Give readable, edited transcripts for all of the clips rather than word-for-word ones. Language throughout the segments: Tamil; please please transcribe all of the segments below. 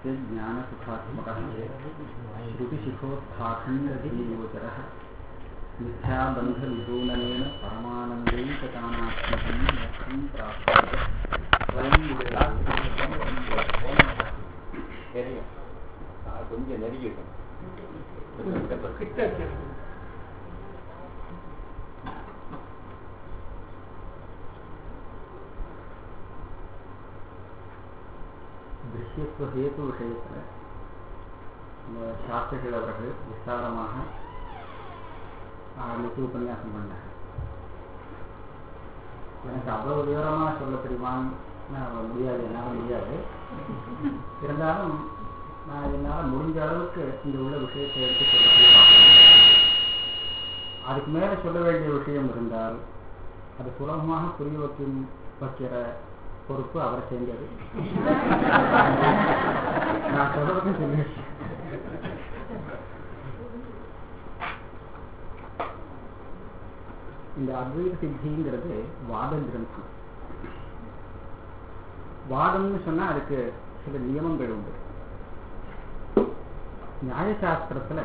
तस्य ज्ञानसुखात्मकः श्रुतिशिखोत्थाखण्डधीयोचरः मिथ्याबन्धविदूननेन परमानन्दैकतानात्मकं मोक्षं प्राप्यते स्वयं கொஞ்சம் நெருங்கிட்டோம். திருஷ்யத்துவ ஹேத்து விஷயத்தில் சாஸ்திரிகள் அவர்கள் விஸ்தாரமாக ஆரம்பித்து உபன்யாசம் பண்ணாங்க. எனக்கு அவ்வளவு விவரமாக சொல்ல தெரியுமான்னு முடியாது, என்னால் முடியாது. இருந்தாலும் நான் என்னால் முடிஞ்ச அளவுக்கு இந்த உள்ள விஷயத்தை எடுத்து சொல்லக்கூடிய அதுக்கு மேலே சொல்ல வேண்டிய விஷயம் இருந்தால் அது சுலபமாக புரிய வைக்கிற பொறுப்பு அவரை சேர்ந்தது. நான் சொல்றதுக்கு சொல்லி இந்த அத்வைத சித்திங்கிறது வாத கிரந்தம். வாதம்னு சொன்னா அதுக்கு சில நியமங்கள் உண்டு. நியாயசாஸ்திரத்துல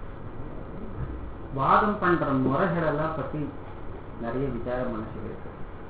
வாதம் பண்ற முறைகள் எல்லாம் பத்தி நிறைய விசாரம் பண்ண சொல்லியிருக்கு.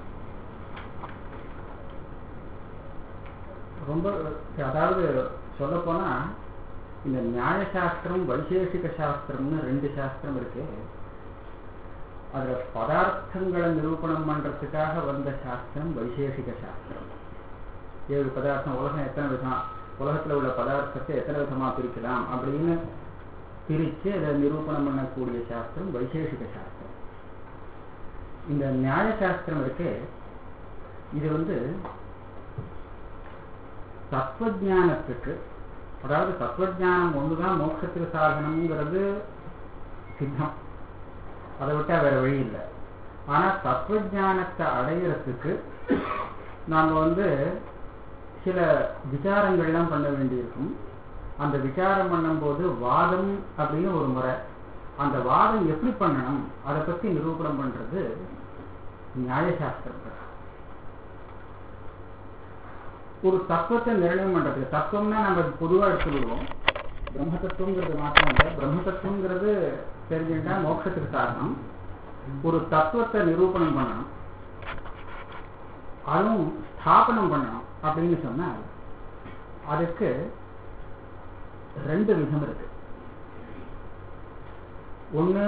ரொம்ப அதாவது சொல்ல போனா இந்த நியாயசாஸ்திரம் வைசேஷிக சாஸ்திரம்னு ரெண்டு சாஸ்திரம் இருக்கு. அதுல பதார்த்தங்களை நிரூபணம் பண்றதுக்காக வந்த சாஸ்திரம் வைசேஷிக சாஸ்திரம். 7 பதார்த்தம், உலகம் எத்தனை விதம், உலகத்துல உள்ள பதார்த்தத்தை எத்தனை விதமா பிரிக்கலாம் அப்படின்னு பிரிச்சு அதை நிரூபணம் பண்ணக்கூடிய சாஸ்திரம் வைசேஷிக சாஸ்திரம். இந்த நியாயசாஸ்திரம் இருக்கு, இது தத்துவஞானத்துக்கு, அதாவது தத்துவஞானம் ஒண்ணுதான் மோட்சத்துக்கு சாதனம்ங்கிறது சித்தம், அதை விட்டா வேற வழி இல்லை. ஆனா தத்துவஞானத்தை அடையிறதுக்கு நாம சில விசாரங்கள்லாம் பண்ண வேண்டியிருக்கும். அந்த விசாரம் பண்ணும்போது வாதம் அப்படின்னு ஒரு முறை, அந்த வாதம் எப்படி பண்ணணும் அதை பத்தி நிரூபணம் பண்றது நியாயசாஸ்திரம். ஒரு தத்துவத்தை நிர்ணயம் பண்றது, தத்துவம்னா நம்ம பொதுவாக எடுத்துக்கிடுவோம். பிரம்ம தத்துவங்கிறது மாத்திரம் இல்லை, பிரம்ம தத்துவங்கிறது தெரிஞ்சுட்டா மோட்சத்துக்கு சாதனம். ஒரு தத்துவத்தை நிரூபணம் பண்ணணும், அதுவும் ஸ்தாபனம் பண்ணணும் அப்படின்னு சொன்னா அதுக்கு 2 விதம் இருக்கு. ஒண்ணு,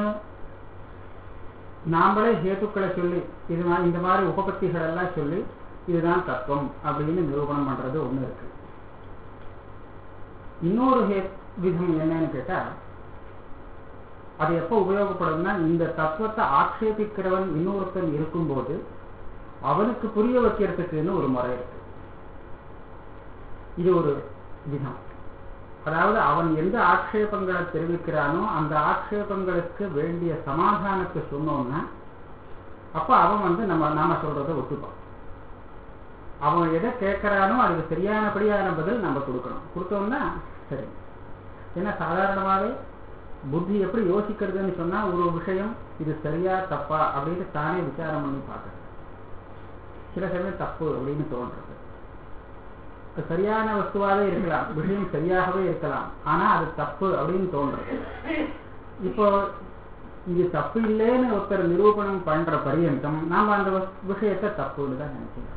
நாமளே ஹேத்துக்களை சொல்லி இந்த மாதிரி உபபத்திகள் எல்லாம் சொல்லி இதுதான் தத்துவம் அப்படின்னு நிரூபணம் பண்றது ஒண்ணு இருக்கு. இன்னொரு விதம் என்னன்னு கேட்டா, அது எப்ப உபயோகப்படும்னா இந்த தத்துவத்தை ஆட்சேபிக்கிறவன் இன்னொருத்தன் இருக்கும்போது அவனுக்கு புரிய வைக்கிறதுக்குன்னு ஒரு முறை இருக்கு. இது ஒரு விதம். அதாவது அவன் எந்த ஆட்சேபங்களை தெரிவிக்கிறானோ அந்த ஆட்சேபங்களுக்கு வேண்டிய சமாதானத்தை சொன்னோம்னா அப்ப அவன் நாம சொல்றதை ஒத்துப்பான். அவன் எதை கேட்கிறானோ அதுக்கு சரியானபடியான பதில் நம்ம கொடுத்தோம்னா சரி. ஏன்னா சாதாரணமாவே புத்தி எப்படி யோசிக்கிறதுன்னு சொன்னா ஒரு விஷயம் இது சரியா தப்பா அப்படின்னு தானே விசாரம் பண்ணி பார்க்கறது. சில சமயம் தப்பு அப்படின்னு தோன்றது. சரியான வஸ்துவாவே இருக்கலாம், விஷயம் சரியாகவே இருக்கலாம், ஆனா அது தப்பு அப்படின்னு தோன்றது. இப்போ இது தப்பு இல்லைன்னு ஒருத்தர் நிரூபணம் பண்ற பரியந்தம் நாம அந்த விஷயத்தை தப்புன்னு தான் நினைச்சிருக்கோம்,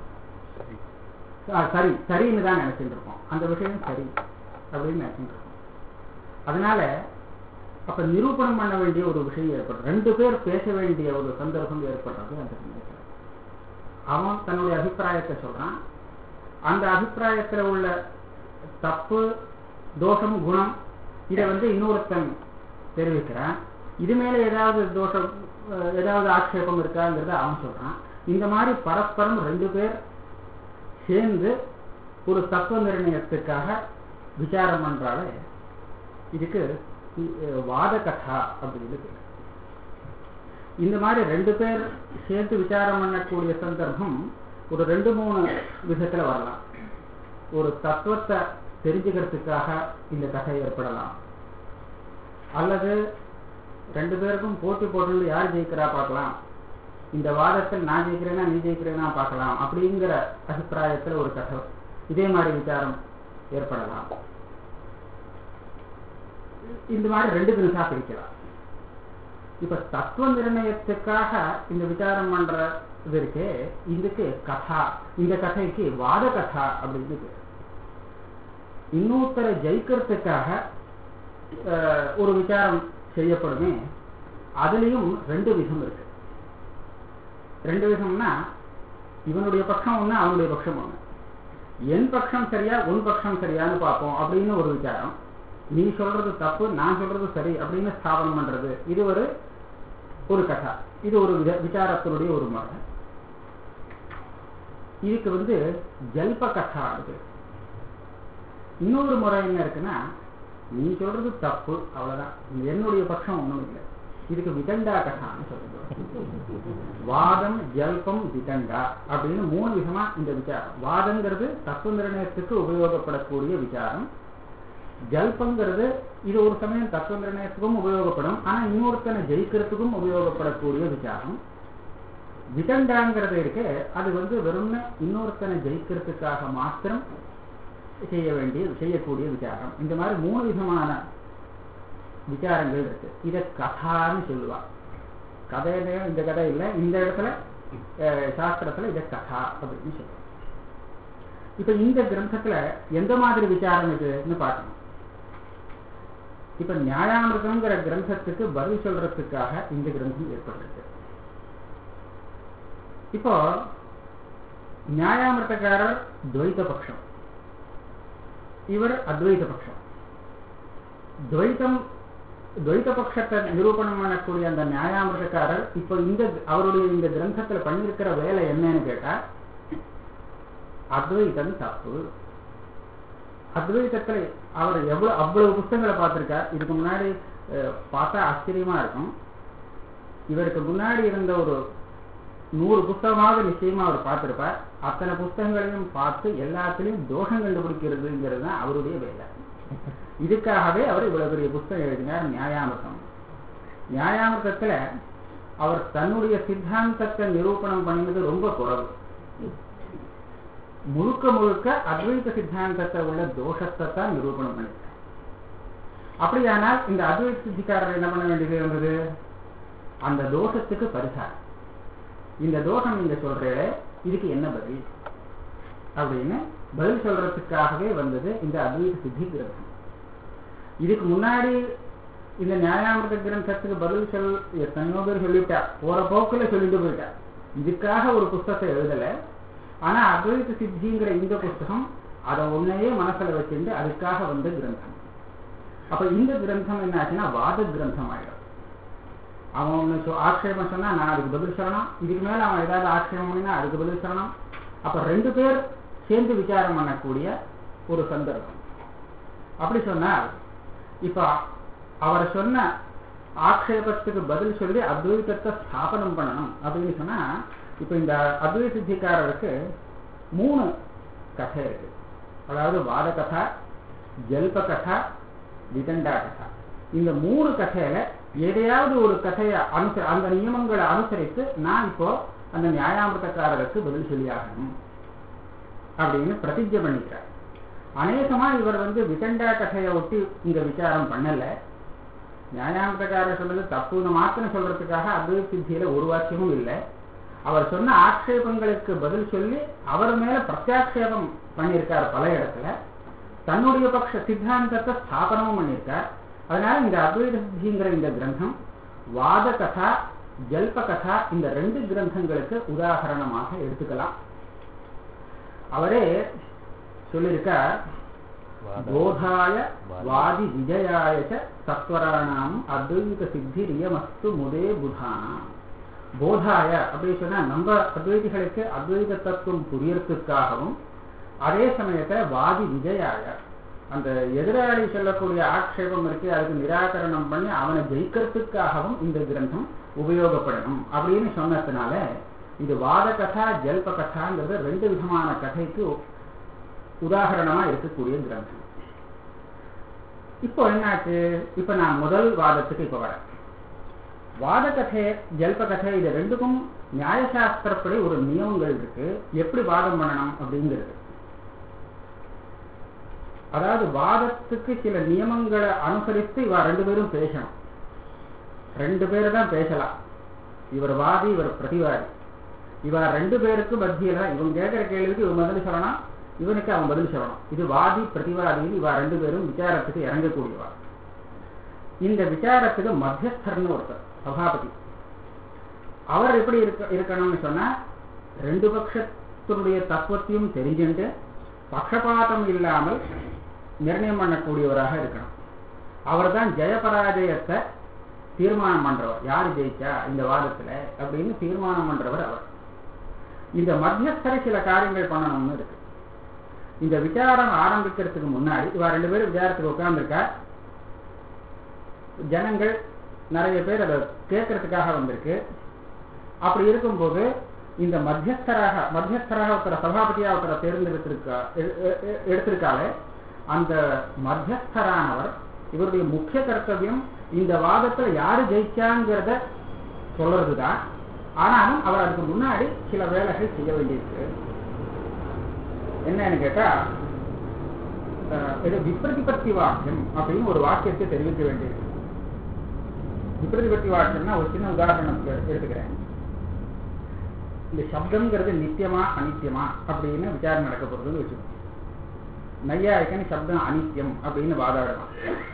சரின்னு தான் நினைச்சிட்டு இருக்கோம். அந்த விஷயம் சரி அப்படின்னு நினைச்சிட்டு இருக்கோம். அதனால அப்ப நிரூபணம் பண்ண வேண்டிய ஒரு விஷயம் ஏற்படும். 2 பேர் பேச வேண்டிய ஒரு சந்தர்ப்பம் ஏற்படுறது. அந்த சமயத்தில் அவன் தன்னுடைய அபிப்பிராயத்தை சொல்றான். அந்த அபிப்பிராயத்துல உள்ள தப்பு, தோஷம், குணம் இதை இன்னொருத்தன் தெரிவிக்கிறான். இது மேல ஏதாவது தோஷம், ஏதாவது ஆட்சேபம் இருக்காங்கிறத அவன் சொல்றான். இந்த மாதிரி பரஸ்பரம் 2 பேர் சேர்ந்து ஒரு தத்துவ நிர்ணயத்துக்காக விசாரம் பண்றாலே இதுக்கு வாத கதா அப்படின்னு பேர். இந்த மாதிரி 2 பேர் சேர்த்து விசாரம் பண்ணக்கூடிய சந்தர்ப்பம் ஒரு 2-3 விதத்துல வரலாம். ஒரு தத்துவத்தை தெரிஞ்சுக்கிறதுக்காக இந்த கதை ஏற்படலாம், அல்லது 2 பேருக்கும் போட்டி போட்டு யார் ஜெயிக்கிறா பார்க்கலாம், இந்த வாதத்தில் நான் ஜெயிக்கிறேன்னா நீ ஜெயிக்கிறேன்னா பார்க்கலாம் அப்படிங்கிற அபிப்பிராயத்துல ஒரு கதை இதே மாதிரி விசாரம் ஏற்படலாம். இந்த மாதிரி ரெண்டு கிரந்தா பிரிக்கலாம். இப்ப தத்துவ நிர்ணயத்துக்காக இந்த விசாரம் பண்றது இருக்கு, இதுக்கு கதா, இந்த கதைக்கு வாத கதா அப்படின்னு. இன்னொருத்தரை ஜெயிக்கிறதுக்காக ஒரு விசாரம் செய்யப்படுமே, அதுலயும் ரெண்டு விதம் இருக்கு. ரெண்டு விதம்னா இவனுடைய பட்சம் ஒண்ணு, அவனுடைய பட்சம் ஒண்ணு. என் பட்சம் சரியா உன் பட்சம் சரியான்னு பார்ப்போம் அப்படின்னு ஒரு விசாரம். நீ சொல்றது தப்பு, நான் சொல்றது சரி அப்படின்னு ஸ்தாபனம் பண்றது, இது ஒரு கதா. இது ஒரு விசாரத்தினுடைய ஒரு முறை. இதுக்கு ஜல்ப கதா இருக்கு. இன்னொரு முறை என்ன இருக்குன்னா, நீ சொல்றது தப்பு அவ்வளவுதான், என்னுடைய பட்சம் ஒண்ணும் இல்லை. இதுக்கு விதண்டா கதான்னு சொல்றது. வாதம், ஜல்பம், விதண்டா அப்படின்னு மூணு விதமா இந்த விசாரம். வாதங்கிறது தத்துவ நிர்ணயத்துக்கு உபயோகப்படக்கூடிய விசாரம். ஜல்பங்கிறது இது ஒரு சமயம் தத்துவ நிர்ணயத்துக்கும் உபயோகப்படும், ஆனா இன்னொருத்தனை ஜெயிக்கிறதுக்கும் உபயோகப்படக்கூடிய விசாரம். விதண்டாங்கிறது இருக்கு, அது வெறும் இன்னொருத்தனை ஜெயிக்கிறதுக்காக மாத்திரம் செய்யக்கூடிய விசாரம். இந்த மாதிரி மூணு விதமான விசாரங்கள் இருக்கு. இதை கதான்னு சொல்லுவா. கதையில இந்த கதை இல்லை, இந்த இடத்துல சாஸ்திரத்துல இதை கதா அப்படின்னு சொல்லுவாங்க. இப்ப இந்த கிரந்தத்துல எந்த மாதிரி விசாரம் இருக்குன்னு பார்க்கணும். இப்ப நியாயாமிர்தம்ங்கிற கிரந்தத்துக்கு பதில் சொல்றதுக்காக இந்த கிரந்தம் ஏற்பட்டிருக்கு. இப்போ நியாயாமிர்தக்காரர் துவைத பட்சம், இவர் அத்வைத பட்சம். துவைத பட்சத்தை நிரூபணம் பண்ணக்கூடிய அந்த நியாயாமிர்தக்காரர் இப்ப அவருடைய இந்த கிரந்தத்துல பண்ணிருக்கிற வேலை என்னன்னு கேட்டா, அத்வைதம் தப்பு. அத்வைதத்துல அவர் அவ்வளவு புத்தகங்களை பார்த்திருக்கார். இதுக்கு முன்னாடி பார்த்தா ஆச்சரியமா இருக்கும். இவருக்கு முன்னாடி இருந்த ஒரு 100 புத்தகமாக நிச்சயமா அவர் பார்த்திருப்பார். அத்தனை புத்தகங்களையும் பார்த்து எல்லாத்திலையும் தோஷம் கண்டுபிடிக்கிறதுங்கிறது தான் அவருடைய வேலை. இதுக்காகவே அவர் இவ்வளவு பெரிய புத்தகம் எழுதினார் நியாயாமிர்தம். நியாயாமிர்தத்துல அவர் தன்னுடைய சித்தாந்தத்தை நிரூபணம் பண்ணினது ரொம்ப குறைவு. முழுக்க முழுக்க அத்வைத சித்தாந்தத்தை உள்ள தோஷத்தை தான் நிரூபணம் பண்ணிருக்கார். அப்படியானால் இந்த அத்வைத சித்திக்காரர் என்ன பண்ண வேண்டியது இருந்தது? அந்த தோஷத்துக்கு பரிகாரம். இந்த தோஷம் நீங்க சொல்றீங்களே, இதுக்கு என்ன பதில் அப்படின்னு பதில் சொல்றதுக்காகவே வந்தது இந்த அத்வைத சித்தி கிரந்தம். இதுக்கு முன்னாடி இந்த நியாயாமிர்த கிரந்தத்துக்கு பதில் எத்தனையோ பேர் சொல்லிட்டா, போற போக்குல சொல்லிட்டு போயிட்டா. இதுக்காக ஒரு புத்தகத்தை எழுதல. ஆனா அத்வைத சித்திங்கிற இந்த புத்தகம் அதை ஒன்னையே மனசுல வச்சிருந்து அதுக்காக வந்த கிரந்தம். அப்ப இந்த கிரந்தம் என்ன ஆச்சுன்னா வாத கிரந்தம் ஆயிடும். அவன் ஒண்ணு ஆட்சேபம் சொன்னா நான் அதுக்கு பதில் சொல்லணும், இதுக்கு மேல அவன் ஏதாவது ஆட்சேபம் பண்ணினா அதுக்கு பதில் சொல்லணும். அப்ப ரெண்டு பேர் சேர்ந்து விசாரம் பண்ணக்கூடிய ஒரு சந்தர்ப்பம். அப்படி சொன்னால் இப்ப அவர் சொன்ன ஆட்சேபத்துக்கு பதில் சொல்லி அத்வைதத்தை ஸ்தாபனம் பண்ணணும் அப்படின்னு சொன்னா, இப்ப இந்த அத்வைத சித்திக்காரருக்கு 3 கதை இருக்கு. அதாவது வாத கதா, ஜல்ப கதா, விதண்டா கதா. இந்த 3 கதையில எதையாவது ஒரு கதையை அந்த நியமங்களை அனுசரித்து நான் இப்போ அந்த நியாயாமிர்தக்காரருக்கு பதில் சொல்லியாகணும் அப்படின்னு பிரதிஜை பண்ணிக்கிறார். அநேகமா இவர் விதண்டா கதையை ஒட்டி இங்க விசாரம் பண்ணல. நியாயாமிர்தக்காரர் சொல்றது தப்புன்னு மாத்திரம் சொல்றதுக்காக அத்வைத சித்தியில ஒரு வாக்கியமும் இல்லை. அவர் சொன்ன ஆட்சேபங்களுக்கு பதில் சொல்லி அவர் மேல பிரத்யாட்சேபம் பண்ணியிருக்கார். பல இடத்துல தன்னுடைய பட்ச சித்தாந்தத்தை ஸ்தாபனமும் பண்ணியிருக்கார். அதனால இந்த அத்வைத சித்திங்கிற இந்த கிரந்தம் வாத கதா, ஜல்ப கதா இந்த 2 கிரந்தங்களுக்கு உதாரணமாக எடுத்துக்கலாம். அவரே சொல்லியிருக்கார், போதாய வாதி விஜயாய சத்வராணாம் அத்வைத சித்தி ரியமஸ்து முதே புதானாம். போதாய அப்படின்னு சொன்னா நம்ம அத்வைதிகளுக்கு அத்வைத தத்துவம் புரியறதுக்காகவும், அதே சமயத்தை வாதி விஜயாய அந்த எதிராளி சொல்லக்கூடிய ஆட்சேபம் இருக்கு அதுக்கு நிராகரணம் பண்ணி அவனை ஜெயிக்கிறதுக்காகவும் இந்த கிரந்தம் உபயோகப்படணும் அப்படின்னு சொன்னதுனால இது வாத கதா, ஜல்ப கதாங்கிறது 2 விதமான கதைக்கு உதாரணமா இருக்கக்கூடிய கிரந்தம். இப்போ என்னாச்சு? இப்ப நான் முதல் வாதத்துக்கு இப்ப வரேன். வாத கதை, ஜல்ப கதை இது 2க்கும் நியாயசாஸ்திரப்படி ஒரு நியமங்கள் இருக்கு, எப்படி வாதம் பண்ணணும் அப்படிங்கிறது. அதாவது வாதத்துக்கு சில நியமங்களை அனுசரித்து இவ ரெண்டு பேரும் பேசணும். ரெண்டு பேரு தான் பேசலாம். இவர் வாதி, இவர் பிரதிவாதி. இவ ரெண்டு பேருக்கு மத்தியில இவன் கேட்கிற கேள்விக்கு இவன் பதில் சொல்லணும், இவனுக்கு அவன் பதில் சொல்லணும். இது வாதி பிரதிவாதியில் இவ ரெண்டு பேரும் விசாரத்துக்கு இறங்கக்கூடியவா. இந்த விசாரத்துக்கு மத்தியஸ்தர்னு ஒருத்தர் சபாபதி. அவர் எப்படி இருக்கணும்னு சொன்னா, ரெண்டு பட்சத்தினுடைய தத்துவத்தையும் தெரிஞ்சுட்டு பட்சபாதம் இல்லாமல் நிர்ணயம் பண்ணக்கூடியவராக இருக்கணும். அவர் தான் ஜெயபராஜயத்தை தீர்மானம் பண்றவர். யாரு ஜெயிச்சா இந்த வாதத்துல அப்படின்னு தீர்மானம் பண்றவர் அவர். இந்த மத்தியஸ்தரை சில காரியங்கள் பண்ணணும்னு இருக்கு. இந்த விசாரம் ஆரம்பிக்கிறதுக்கு முன்னாடி இவ ரெண்டு பேரும் விசாரத்துக்கு உட்கார்ந்துருக்கா. ஜனங்கள் நிறைய பேர் அதை கேட்கறதுக்காக வந்திருக்கு. அப்படி இருக்கும்போது இந்த மத்தியஸ்தராக ஒருத்தர சபாபதியா ஒருத்தர எடுத்திருக்காலே, அந்த மத்தியஸ்தரானவர் இவருடைய முக்கிய கர்த்தவியம் இந்த வாதத்துல யாரு ஜெயிச்சாங்கிறத சொல்றதுதான். ஆனாலும் அவர் அதுக்கு முன்னாடி சில வேலைகள் செய்ய வேண்டியிருக்கு. என்னன்னு கேட்டா, விப்ரதிபத்தி வாக்கியம் அப்படின்னு ஒரு வாக்கியத்தை தெரிவிக்க வேண்டியிருக்கு. விப்ரதிபத்தி வாக்கியம்னா ஒரு சின்ன உதாரணம் எடுத்துக்கிறேன். இந்த சப்தம்ங்கிறது நித்தியமா அனித்தியமா அப்படின்னு விசாரம் நடக்க போறதுன்னு வச்சுக்கோங்க. நையாயிக்கன் சப்தம் அனித்தியம் அப்படின்னு வாதாடுவான்,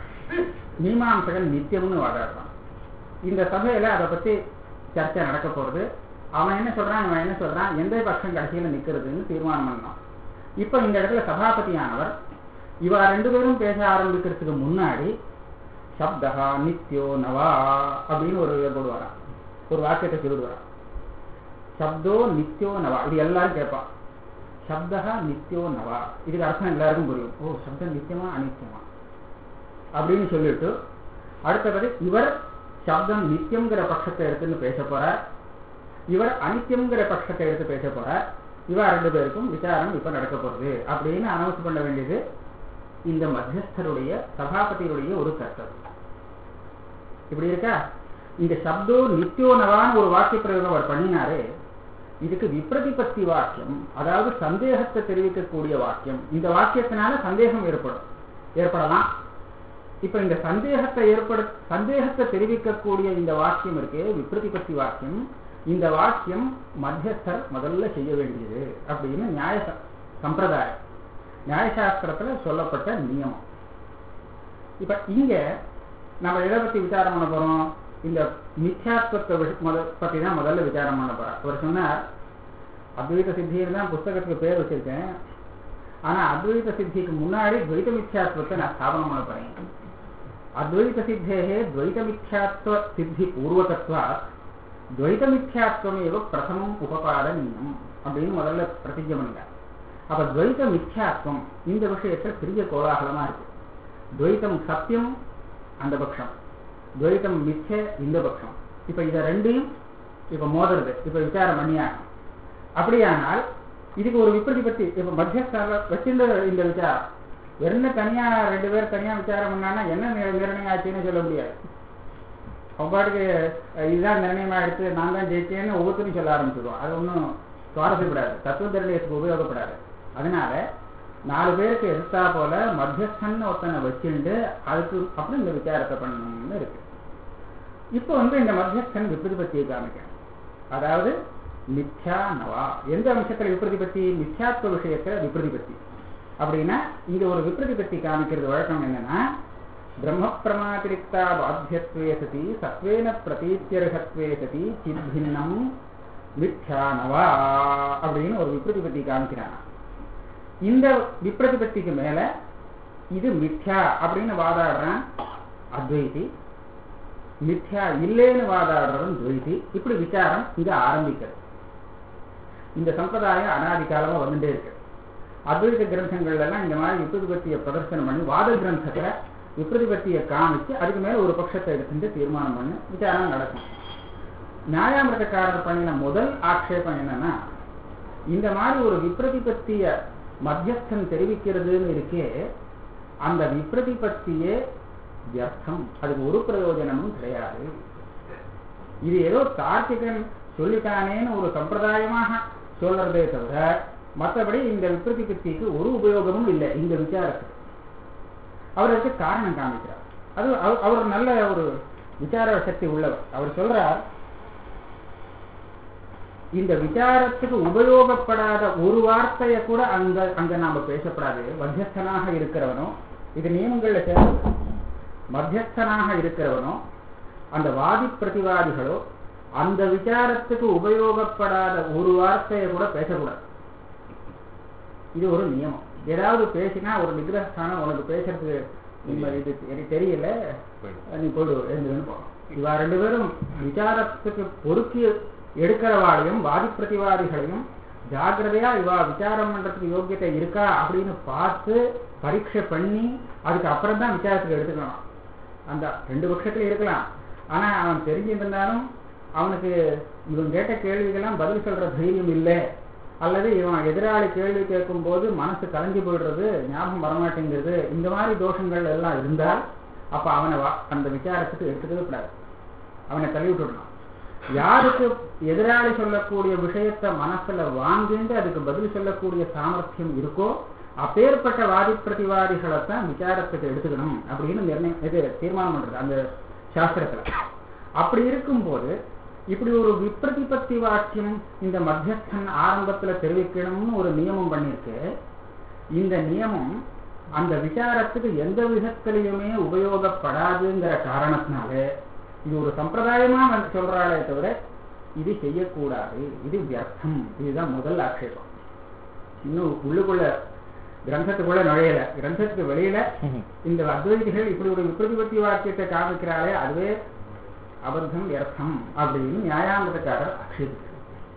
மீமாம்சகன் நித்தியம்னு வாதாடுவான். இந்த சபையில அதை பத்தி சர்ச்சை நடக்க போறது. அவன் என்ன சொல்றான், இவன் என்ன சொல்றான், எந்த பட்சம் கடைசியில நிக்கிறதுன்னு தீர்மானம் பண்ணான். இப்ப இந்த இடத்துல சபாபதியானவர் இவ ரெண்டு பேரும் பேச ஆரம்பிக்கிறதுக்கு முன்னாடி சப்தா நித்யோ நவா அப்படின்னு ஒரு போடுவாராம், ஒரு வாக்கியத்தை சொல்லிடுவாராம். சப்தோ நித்யோ நவா, இது எல்லாரும் கேட்பான். சப்தா நித்யோ நவா, இதுக்கு அர்த்தம் எல்லாருக்கும் புரியும். ஓ, சப்தம் நித்தியமா அனித்தியமா அப்படின்னு சொல்லிட்டு அடுத்தபடி இவர் சப்தம் நித்தியம்ங்கிற பட்சத்தை எடுத்துன்னு பேச போறார், இவர் அனித்தியம்ங்கிற பட்சத்தை எடுத்து பேச போறார். இவ ரெண்டு பேருக்கும் விசாரம் இப்ப நடக்க போறது அப்படின்னு அனௌன்ஸ் பண்ண வேண்டியது இந்த மத்தியஸ்தருடைய சபாபதியுடைய ஒரு கர்த்தவியம். இப்படி இருக்கா. இந்த சப்தோ நித்யோ நவான்னு ஒரு வாக்கிய பிரயோகம் அவர் பண்ணினாரே, இதுக்கு விப்ரதிபத்தி வாக்கியம், அதாவது சந்தேகத்தை தெரிவிக்கக்கூடிய வாக்கியம். இந்த வாக்கியத்தினால சந்தேகம் ஏற்படலாம். இப்ப இந்த சந்தேகத்தை தெரிவிக்கக்கூடிய இந்த வாக்கியம் இருக்கே விப்ரதிபத்தி வாக்கியம், இந்த வாக்கியம் மத்தியஸ்தர் முதல்ல செய்ய வேண்டியது அப்படின்னு நியாய சம்பிரதாயம், நியாயசாஸ்திரத்துல சொல்லப்பட்ட நியமம். இப்ப இங்க நம்ம எதை பத்தி விசாரம் பண்ண போறோம், இந்த மித்யாத்வத்தை பத்தி தான் முதல்ல விசாரம் பண்ண போறோம். அவர் சொன்னார், அத்வைத சித்தின்னு தான் புஸ்தகத்துக்கு பேர் வச்சிருக்கேன், ஆனா அத்வைத சித்திக்கு முன்னாடி துவைத மித்யாத்வத்தை நான் ஸ்தாபனம் பண்ண போறேன். அத்வைத சித்தேகே துவைத மித்யாத்வ சித்தி பூர்வகத்வா துவைத மித்யாத்வமேவ பிரதமம் உபபாதனீயம் அப்படின்னு முதல்ல பிரதிஜை பண்ணுங்க. அப்ப துவைத மித்யாத்வம் இந்த விஷயத்துல பெரிய கோலாகலமா இருக்கு. துவைத்தம் சத்தியம் அந்த பட்சம், துவைத்தம் மிச்ச இந்த பட்சம். இப்ப இதை ரெண்டையும் இப்ப மோதுறது, இப்ப விசாரம் பண்ணியாகும். அப்படியானால் இதுக்கு ஒரு விப்ரதிபத்தி இப்ப மத்தியஸ்தர வச்சிருந்த இந்த விசாரம் என்ன தனியா ரெண்டு பேர் தனியா விசாரம் பண்ணான்னா என்ன நிர்ணயம் ஆச்சுன்னு சொல்ல முடியாது. அவங்களுக்கு இதுதான் நிர்ணயமா எடுத்து நான் தான் ஜெயிச்சேன்னு ஒவ்வொருத்தரும் சொல்ல ஆரம்பிச்சிடுவோம். அது ஒன்றும் சுவாரஸ்யப்படாது, தத்துவ நிர்ணயத்துக்கு உபயோகப்படாது. அதனால 4 பேருக்கு எதிர்த்தா போல மத்தியஸ்தன் ஒருத்தனை வச்சுட்டு அதுக்கு அப்புறம் இந்த விசாரத்தை பண்ணணும்னு இருக்கு. இப்போ இந்த மத்தியஸ்தன் விப்ரதிபத்தியை காமிக்கணும். அதாவது மித்யா நவா, எந்த அம்சத்துல விப்ரதிபத்தி, மித்யாத்வ விஷயத்துல விப்ரதிபத்தி. அப்படின்னா இங்க ஒரு விப்ரதிபத்தி காமிக்கிறது வழக்கம் என்னன்னா, பிரம்ம பிரமாதிரிக்தா பாத்தியத்வே சதி சத்வேன பிரதீத்யர்ஹத்வே சதி சித்பின்னம் மித்யா நவா அப்படின்னு ஒரு விப்ரதிபத்தி காமிக்கிறாங்க. இந்த விப்ரதிபத்திக்கு மேல இது மித்யா அப்படின்னு வாதாடுறான் அத்வைதி, மித்யா இல்லைன்னு வாதாடுறவன் துவைதி. இப்படி விசாரம் இங்க ஆரம்பிக்கிறது. இந்த சம்பிரதாயம் அனாதி காலமா வந்துட்டே இருக்கு. அத்வைத கிரந்தங்கள்ல எல்லாம் இந்த மாதிரி விப்ரதிபத்தியை பிரதர்சனம் பண்ணி வாத கிரந்தத்துல விப்ரதிபத்தியை காமிச்சு அதுக்கு மேல ஒரு பட்சத்தை எடுத்துட்டு தீர்மானம் பண்ணி விசாரம் நடக்கும். நியாயாமிரதக்காரர் பண்ணின முதல் ஆட்சேபம் என்னன்னா, இந்த மாதிரி ஒரு விப்ரதிபத்திய மத்தியஸ்தன் தெரிவிக்கிறதுன்னு இருக்கே, அந்த விப்ரதிபத்தியே வியர்த்தம், அதுக்கு ஒரு பிரயோஜனமும் கிடையாது. இது ஏதோ தார்க்கிகன் சொல்லிட்டானேன்னு ஒரு சம்பிரதாயமாக சொல்றதே தவிர மற்றபடி இந்த விப்ரதிபத்திக்கு ஒரு உபயோகமும் இல்லை இந்த விசாரத்துக்கு. அவருக்கு காரணம் காமிக்கிறார். அது அவர் நல்ல ஒரு விசார சக்தி உள்ளவர். அவர் சொல்றார், இந்த விசாரத்துக்கு உபயோகப்படாத ஒரு வார்த்தையை கூட அங்க நாம பேசப்படாது. மத்தியஸ்தனாக இருக்கிறவனோ, இது நியமங்கள்ல சேர்ந்து, மத்தியஸ்தனாக இருக்கிறவனோ அந்த வாதி பிரதிவாதிகளோ அந்த விசாரத்துக்கு உபயோகப்படாத ஒரு வார்த்தையை கூட பேசக்கூடாது. இது ஒரு நியமம். ஏதாவது பேசினா ஒரு நிகிரஸ்தானம் உனக்கு பேசுறதுக்கு இது எனக்கு தெரியல, நீ போய்டு எழுந்துன்னு போகணும். இவா ரெண்டு பேரும் விசாரத்துக்கு பொறுக்கி எடுக்கிறவாளையும் வாதி பிரதிவாதிகளையும் ஜாகிரதையா இவா விசாரம் பண்றதுக்கு யோக்கியத்தை இருக்கா அப்படின்னு பார்த்து பரீட்சை பண்ணி அதுக்கு அப்புறம் தான் விசாரத்துக்கு எடுத்துக்கணும். அந்த ரெண்டு பட்சத்துல இருக்கலாம். ஆனா அவன் தெரிஞ்சிருந்தாலும் அவனுக்கு இவன் கேட்ட கேள்விகள்லாம் பதில் சொல்ற தைரியம் இல்லை, அல்லது இவன் எதிராளி கேள்வி கேட்கும் போது மனசு கலங்கி போயிடுறது, ஞாபகம் வரமாட்டேங்கிறது, இந்த மாதிரி தோஷங்கள் எல்லாம் இருந்தால் அப்ப அவனை அந்த விசாரத்துக்கு எடுத்துக்கவே கூடாது, அவனை தள்ளி விட்டுடணும். யாருக்கு எதிராளி சொல்லக்கூடிய விஷயத்தை மனசுல வாங்கிட்டு அதுக்கு பதில் சொல்லக்கூடிய சாமர்த்தியம் இருக்கோ அப்பேற்பட்ட வாதி பிரதிவாதிகளைத்தான் விசாரத்துக்கு எடுத்துக்கணும் அப்படின்னு நிர்ணயம் தீர்மானம் பண்றது அந்த சாஸ்திரத்துல. அப்படி இருக்கும்போது இப்படி ஒரு விப்ரதிபத்தி வாக்கியம் இந்த மத்தியஸ்தன் ஆரம்பத்துல தெரிவிக்கணும்னு ஒரு நியமம் பண்ணிருக்கு. இந்த நியமம் அந்த விசாரத்துக்கு எந்த விதத்திலையுமே உபயோகப்படாதுங்கிற காரணத்தினால இது ஒரு சம்பிரதாயமா சொல்றாளே தவிர இது செய்யக்கூடாது, இது வியர்த்தம். இதுதான் முதல் ஆட்சேபம். இன்னும் உள்ளுக்குள்ள கிரந்தத்துக்குள்ள நுழையல, கிரந்தத்துக்கு வெளியில இந்த அத்வைதிகள் இப்படி ஒரு விப்ரதிபத்தி வாக்கியத்தை காமிக்கிறாளே அதுவே அபத்தம் வியர்த்தம் அப்படின்னு நியாயாந்தக்காரர் ஆட்சேபிக்கிறார்.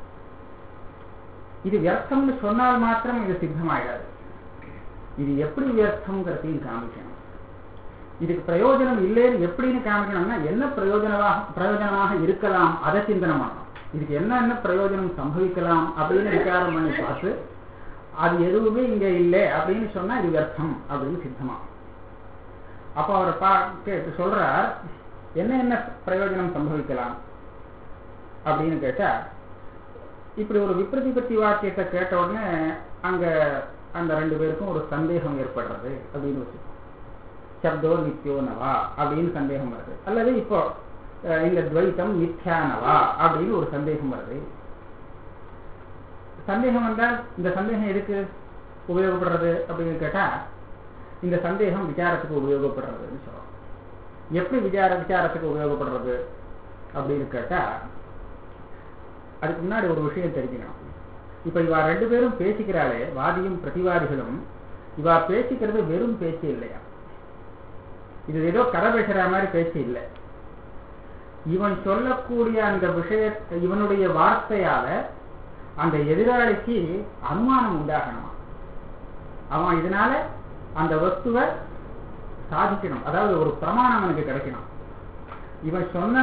இது வியர்த்தம்னு சொன்னால் மாத்திரம் இது சித்தமாயிடாது. இது எப்படி வியர்த்தம்ங்கிறதையும் காமிக்கணும். இதுக்கு பிரயோஜனம் இல்லைன்னு எப்படின்னு காமிக்கணும்னா என்ன பிரயோஜனமாக இருக்கலாம் அதை சிந்தனை பண்ணணும். இதுக்கு என்ன பிரயோஜனம் சம்பவிக்கலாம் அப்படின்னு விசாரம் பண்ணி பார்த்து அது எதுவுமே இங்க இல்லை அப்படின்னு சொன்னா இது வியர்த்தம் அப்படின்னு சித்தமாகும். அப்ப அவர் சொல்றார், என்ன பிரயோஜனம் சம்பவிக்கலாம் அப்படின்னு கேட்டா, இப்படி ஒரு விப்ரதிபத்தி வாக்கியத்தை கேட்ட உடனே அங்க அந்த ரெண்டு பேருக்கும் ஒரு சந்தேகம் ஏற்படுறது அப்படின்னு வச்சு, சப்தோ நித்யோ நவா அப்படின்னு சந்தேகம் வருது, அல்லது இப்போ இந்த துவைத்தம் மித்யானவா அப்படின்னு ஒரு சந்தேகம் வருது. சந்தேகம் வந்தால் இந்த சந்தேகம் எதுக்கு உபயோகப்படுறது அப்படின்னு கேட்டா, இந்த சந்தேகம் விசாரத்துக்கு உபயோகப்படுறதுன்னு சொல்றோம். எப்படி விசாரத்துக்கு உபயோகப்படுறது அப்படின்னு கேட்டா, அதுக்கு முன்னாடி ஒரு விஷயம் தெரிஞ்சுக்கணும். இப்ப இவா ரெண்டு பேரும் பேசிக்கிறாளே, வாதியும் பிரதிவாதிகளும், இவா பேசிக்கிறது வெறும் பேச்சு இல்லையா, இது ஏதோ கதை பேசுற மாதிரி பேச்சு இல்லை. இவன் சொல்லக்கூடிய அந்த விஷயத்தை இவனுடைய வார்த்தையால அந்த எதிராளிக்கு அனுமானம் உண்டாகணுமா, அவன் இதனால அந்த வஸ்துவை சாதிக்கணும், அதாவது ஒரு பிரமாணம் அவனுக்கு கிடைக்கணும். இவன் சொன்ன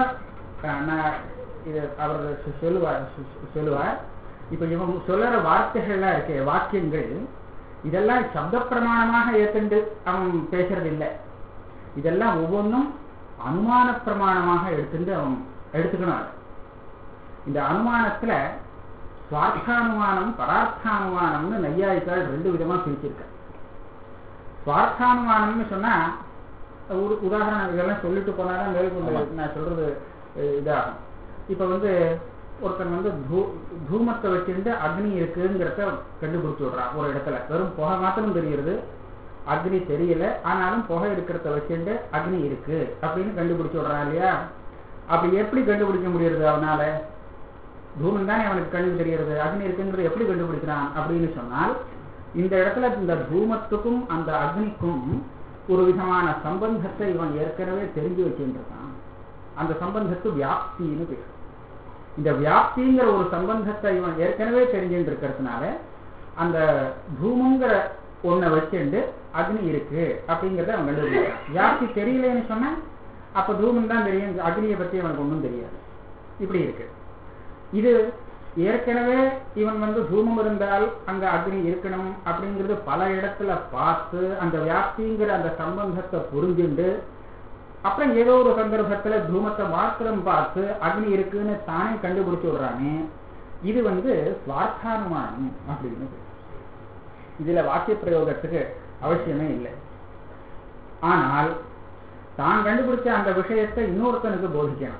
அவர் சொல்லுவார், இப்ப இவன் சொல்லுற வார்த்தைகள்லாம் இருக்கே, வாக்கியங்கள், இதெல்லாம் சப்த பிரமாணமாக ஏற்கண்டு அவன் பேசுறது இல்லை. இதெல்லாம் ஒவ்வொன்றும் அனுமான பிரமாணமாக எடுத்துக்கணும். இந்த அனுமானத்துல சுவார்த்தானுமானம் பரார்த்தானுமானம்னு நையாயிக்கால் ரெண்டு விதமா பிரிச்சிருக்க. சுவார்த்தானுமானம்னு சொன்னா ஒரு உதாரணம் இதெல்லாம் சொல்லிட்டு போனாதான் மேற்கொண்டு நான் சொல்றது இதாகும். இப்ப ஒருத்தன் தூமத்தை வச்சிருந்து அக்னி இருக்குங்கிறத கண்டுபிடிச்சு விடுறான். ஒரு இடத்துல வெறும் புகை மாத்திரம் தெரியுது, அக்னி தெரியல, ஆனாலும் புகை இருக்கிறத வச்சுட்டு அக்னி இருக்கு அப்படின்னு கண்டுபிடிச்சு விடுறான் இல்லையா. அப்படி எப்படி கண்டுபிடிக்க முடியுது அவனால? தூமன் தானே அவனுக்கு கண்ணு தெரிகிறது, அக்னி இருக்குங்கிறது எப்படி கண்டுபிடிக்கிறான் அப்படின்னு சொன்னால், இந்த இடத்துல இந்த தூமத்துக்கும் அந்த அக்னிக்கும் ஒரு விதமான சம்பந்தத்தை இவன் ஏற்கனவே தெரிஞ்சு வச்சுருக்கான். அந்த சம்பந்தத்து வியாப்தின்னு பேர். இந்த வியாப்திங்கிற ஒரு சம்பந்தத்தை இவன் ஏற்கனவே தெரிஞ்சுட்டு இருக்கிறதுனால அந்த தூமங்கிற ஒன்றை வச்சுண்டு அக்னி இருக்கு அப்படிங்கிறத அவன் கண்டுபிடிக்கிறான். வியாப்தி தெரியலன்னு சொன்னா அப்ப தூமன் தான் தெரியும், அக்னியை பத்தி அவனுக்கு ஒன்றும் தெரியாது. இப்படி இருக்கு. இது ஏற்கனவே இவன் தூமம் இருந்தால் அங்க அக்னி இருக்கணும் அப்படிங்கிறது பல இடத்துல பார்த்து அந்த வியாப்திங்கிற அந்த சம்பந்தத்தை புரிஞ்சுண்டு அப்புறம் ஏதோ ஒரு சந்தர்ப்பத்துல தூமத்தை மாத்திரம் பார்த்து அக்னி இருக்குன்னு தானே கண்டுபிடிச்சு விடுறானே, இது சுவார்த்தானுமானம் அப்படின்னு. இதுல வாக்கிய பிரயோகத்துக்கு அவசியமே இல்லை. ஆனால் தான் கண்டுபிடிச்ச அந்த விஷயத்தை இன்னொருத்தனுக்கு போதிக்கணும்.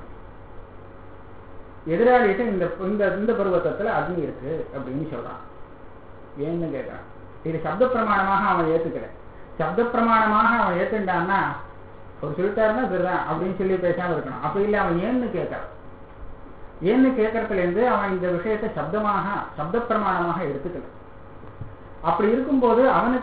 எதிராளிகிட்ட இந்த பருவத்தத்துல அக்னி இருக்கு அப்படின்னு சொல்றான். ஏன்னு கேட்கறான். இது சப்த பிரமாணமாக அவன் ஏத்துக்கல. சப்த பிரமாணமாக அவன் ஏத்துட்டான்னா அவர் சொல்லிட்டாருன்னா சரிதான் அப்படின்னு சொல்லி பேசாம இருக்கணும். அப்படி இல்லை, அவன் ஏன்னு கேட்கறான். ஏன்னு கேட்கறதுல இருந்து அவன் இந்த விஷயத்தை சப்த பிரமாணமாக எடுத்துக்கல. அப்படி இருக்கும்போது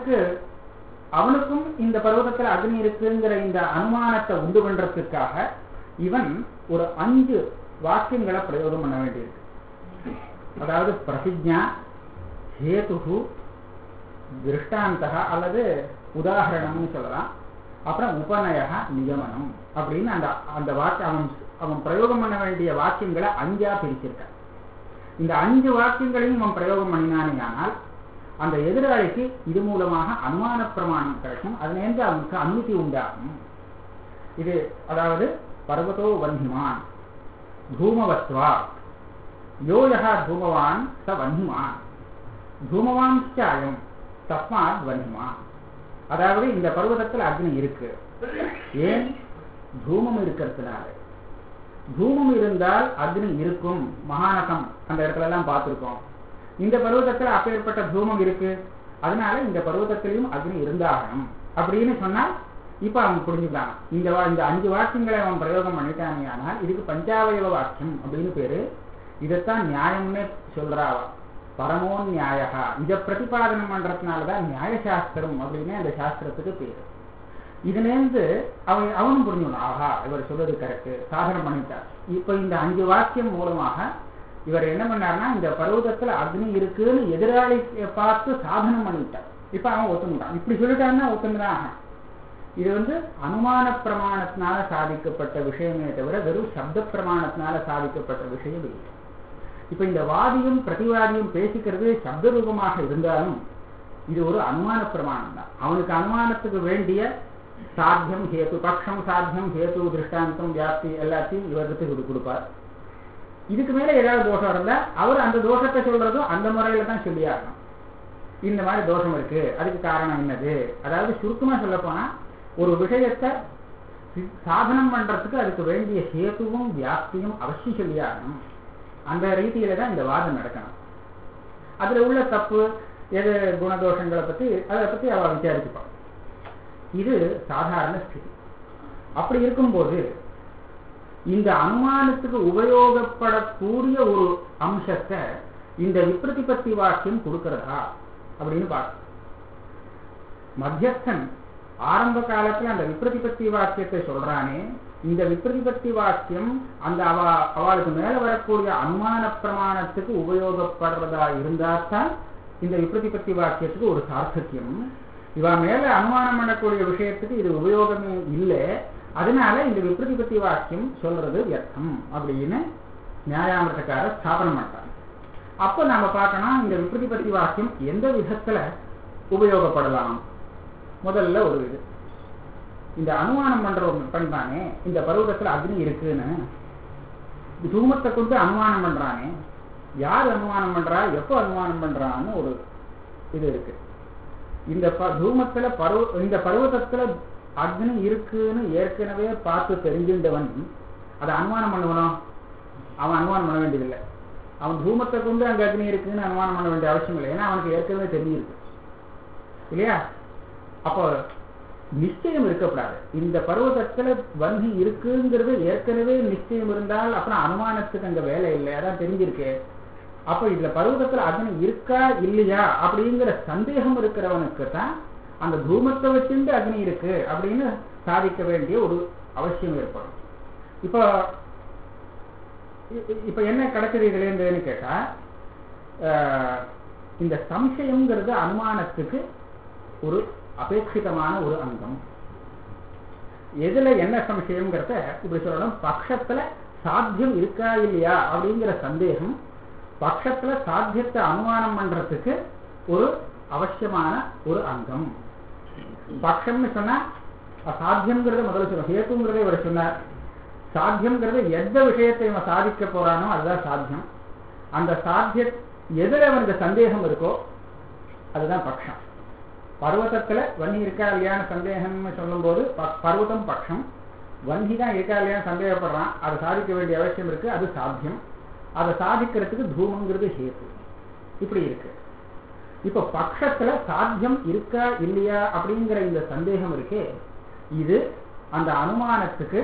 அவனுக்கும் இந்த பர்வதத்துல அக்னி இருக்குங்கிற இந்த அனுமானத்தை உண்டு பண்றதுக்காக இவன் ஒரு 5 வாக்கியங்களை பிரயோகம் பண்ண வேண்டியிருக்கு. அதாவது பிரதிஜா, ஹேது, திருஷ்டாந்தக அல்லது உதாரணம்னு சொல்லலாம், அப்புறம் உபநய, நிகமனம் அப்படின்னு அந்த வாக்கியம் அவன் பிரயோகம் பண்ண வேண்டிய வாக்கியங்களை 5ஆ பிரிச்சிருக்கான். இந்த 5 வாக்கியங்களையும் அவன் பிரயோகம் பண்ணினானே ஆனால் அந்த எதிராளிக்கு இது மூலமாக அனுமான பிரமாணம் கிடைக்கும். அதிலிருந்து அவனுக்கு அனுமதி உண்டாகும். இது அதாவது பர்வதோ வன்னிமான் தூமவத்வா யோயா தூமவான் ச வன்னிமான் தூமவான் சாயம் தஸ்மாத் வன்னிமான். அதாவது இந்த பர்வதத்தில் அக்னி இருக்கு. ஏன்? தூமம் இருக்கிறதுனால. தூமம் இருந்தால் அக்னி இருக்கும். மகாநகம் அந்த இடத்துல எல்லாம் பார்த்திருக்கோம். இந்த பர்வதத்தில் அப்பேற்பட்ட தூமம் இருக்கு, அதனால இந்த பர்வதத்திலையும் அக்னி இருந்தாகணும் அப்படின்னு சொன்னால் இப்ப அவன் புரிஞ்சுக்கலாம். இந்த 5 வாக்கியங்களை அவன் பிரயோகம் பண்ணிட்டானே ஆனால் இதுக்கு பஞ்சாவயவ வாக்கியம் அப்படின்னு பேரு. இதைத்தான் நியாயம்னு சொல்றாவா. பரமோ நியாயா. இதை பிரதிபாதனம் பண்றதுனாலதான் நியாயசாஸ்திரம் அப்படின்னு அந்த சாஸ்திரத்துக்கு பேரு. இதுலேருந்து அவனும் புரிஞ்சுக்கணும். ஆஹா, இவர் சொல்றது கரெக்ட், சாதனம் பண்ணிட்டார். இப்ப இந்த 5 வாக்கியம் மூலமாக இவர் என்ன பண்ணார்னா இந்த பர்வதத்துல அக்னி இருக்குன்னு எதிராளி பார்த்து சாதனம் பண்ணிட்டார். இப்ப அவன் ஒத்துட்டான். இப்படி சொல்லிட்டான்னா ஒத்துதான். இது அனுமான பிரமாணத்தினால சாதிக்கப்பட்ட விஷயமே தவிர வெறும் சப்த பிரமாணத்தினால சாதிக்கப்பட்ட விஷயம் இல்லை. இப்ப இந்த வாதியும் பிரதிவாதியும் பேசிக்கிறது சப்த ரூபமாக இருந்தாலும் இது ஒரு அனுமான பிரமாணம் தான். அவனுக்கு அனுமானத்துக்கு வேண்டிய சாத்தியம், ஹேத்து, பக்ஷம், சாத்தியம், ஹேத்து, திருஷ்டாந்தம், வியாப்தி எல்லாத்தையும் இவருக்கு கொடுப்பார். இதுக்கு மேல ஏதாவது தோஷம் இருந்தா அவர் அந்த தோஷத்தை சொல்றதும் அந்த முறையில தான் சொல்லியாகணும். இந்த மாதிரி தோஷம் இருக்கு, அதுக்கு காரணம் என்னது. அதாவது சுருக்கமா சொல்ல போனா ஒரு விஷயத்தை சாதனம் பண்றதுக்கு அதுக்கு வேண்டிய ஹேத்துவும் வியாப்தியும் அவசியம் சொல்லியாகணும். அந்த ரீதியில தான் இந்த வாதம் நடக்கணும். அதுல உள்ள தப்பு எது குணதோஷங்களை பத்தி அதை பத்தி அவ விசாரிச்சுப்பான். இது சாதாரண ஸ்திதி. அப்படி இருக்கும்போது இந்த அனுமானத்துக்கு உபயோகப்படக்கூடிய ஒரு அம்சத்தை இந்த விப்ரதிபத்தி வாக்கியம் கொடுக்கிறதா அப்படின்னு பார்க்க. மத்தியஸ்தன் ஆரம்ப காலத்துல அந்த விப்ரதிபத்தி வாக்கியத்தை சொல்றானே, இந்த விப்ரதிபத்தி வாக்கியம் அந்த அவளுக்கு மேல வரக்கூடிய அனுமான பிரமாணத்துக்கு உபயோகப்படுறதா இருந்தால்தான் இந்த விப்ரதிபத்தி வாக்கியத்துக்கு ஒரு சார்த்தக்கியம். இவ மேல அனுமானம் பண்ணக்கூடிய விஷயத்துக்கு இது உபயோகமே இல்லை, அதனால இந்த விப்ரதிபத்தி வாக்கியம் சொல்றது வியர்த்தம் அப்படின்னு நியாயாமிரதக்காரர் ஸ்தாபனம் பண்றாங்க. அப்ப நாம பார்க்கணும் இந்த விப்ரதிபத்தி வாக்கியம் எந்த விதத்துல உபயோகப்படலாம். முதல்ல ஒரு இது, இந்த அனுமானம் பண்றானே இந்த பர்வதத்துல அக்னி இருக்குன்னு தூமத்தை கொண்டு அனுமானம் பண்றானே, யார் அனுமானம் பண்றா, எப்போ அனுமானம் பண்றான்னு ஒரு இது இருக்கு. இந்த தூமத்துல இந்த பர்வதத்துல அக்னி இருக்குன்னு ஏற்கனவே பார்த்து தெரிஞ்சின்றவன் அதை அனுமானம் பண்ணுவனும். அவன் அனுமானம் பண்ண வேண்டியதில்லை. அவன் தூமத்தை கொண்டு அங்க அக்னி இருக்குன்னு அனுமானம் பண்ண வேண்டிய அவசியம் இல்லை. ஏன்னா அவனுக்கு ஏற்கனவே தெரிஞ்சிருக்கு இல்லையா. அப்போ நிச்சயம் இருக்கக்கூடாது. இந்த பர்வதத்துல வன்னி இருக்குங்கிறது ஏற்கனவே நிச்சயம் இருந்தால் அப்புறம் அனுமானத்துக்கு அங்க வேலை இல்லை, அதான் தெரிஞ்சிருக்கு. அப்ப இதுல பர்வதத்துல அக்னி இருக்கா இல்லையா அப்படிங்கிற சந்தேகம் இருக்கிறவனுக்கு தான் அந்த தூமத்தை வச்சிருந்து அக்னி இருக்கு அப்படின்னு சாதிக்க வேண்டிய ஒரு அவசியம் ஏற்படும். இப்ப என்ன கிடைச்சது இதுல இருந்துன்னு கேட்டா, இந்த சம்சயம்ங்கிறது அனுமானத்துக்கு ஒரு அபேட்சிதமான ஒரு அங்கம். எதுல என்ன சம்சயம்ங்கிறத இப்படி சொல்லணும். பட்சத்துல சாத்தியம் இருக்கா இல்லையா அப்படிங்கிற சந்தேகம் பட்சத்துல சாத்தியத்தை அனுமானம் பண்றதுக்கு ஒரு அவசியமான ஒரு அங்கம். பட்சம்னு சொன்னா சாத்தியம்ங்கிறத முதல்ல சொல்ல, ஹேத்துங்கிறத இவர் சொன்னார். சாத்தியம்ங்கிறத எந்த விஷயத்தை இவன் சாதிக்க போறானோ அதுதான் சாத்தியம். அந்த சாத்திய எதிர அவனுக்கு சந்தேகம் இருக்கோ அதுதான் பட்சம். பர்வதத்துல வன்னி இருக்கா இல்லையான சந்தேகம்னு சொல்லும் போது பர்வதம் பட்சம், வன்னி தான் இருக்கா இல்லையான்னு சந்தேகப்படுறான், அதை சாதிக்க வேண்டிய அவசியம் இருக்கு, அது சாத்தியம். அதை சாதிக்கிறதுக்கு தூமங்கிறது ஹேத்து. இப்படி இருக்கு. இப்ப பட்சத்துல சாத்தியம் இருக்கா இல்லையா அப்படிங்கிற இந்த சந்தேகம் இருக்கே, இது அந்த அனுமானத்துக்கு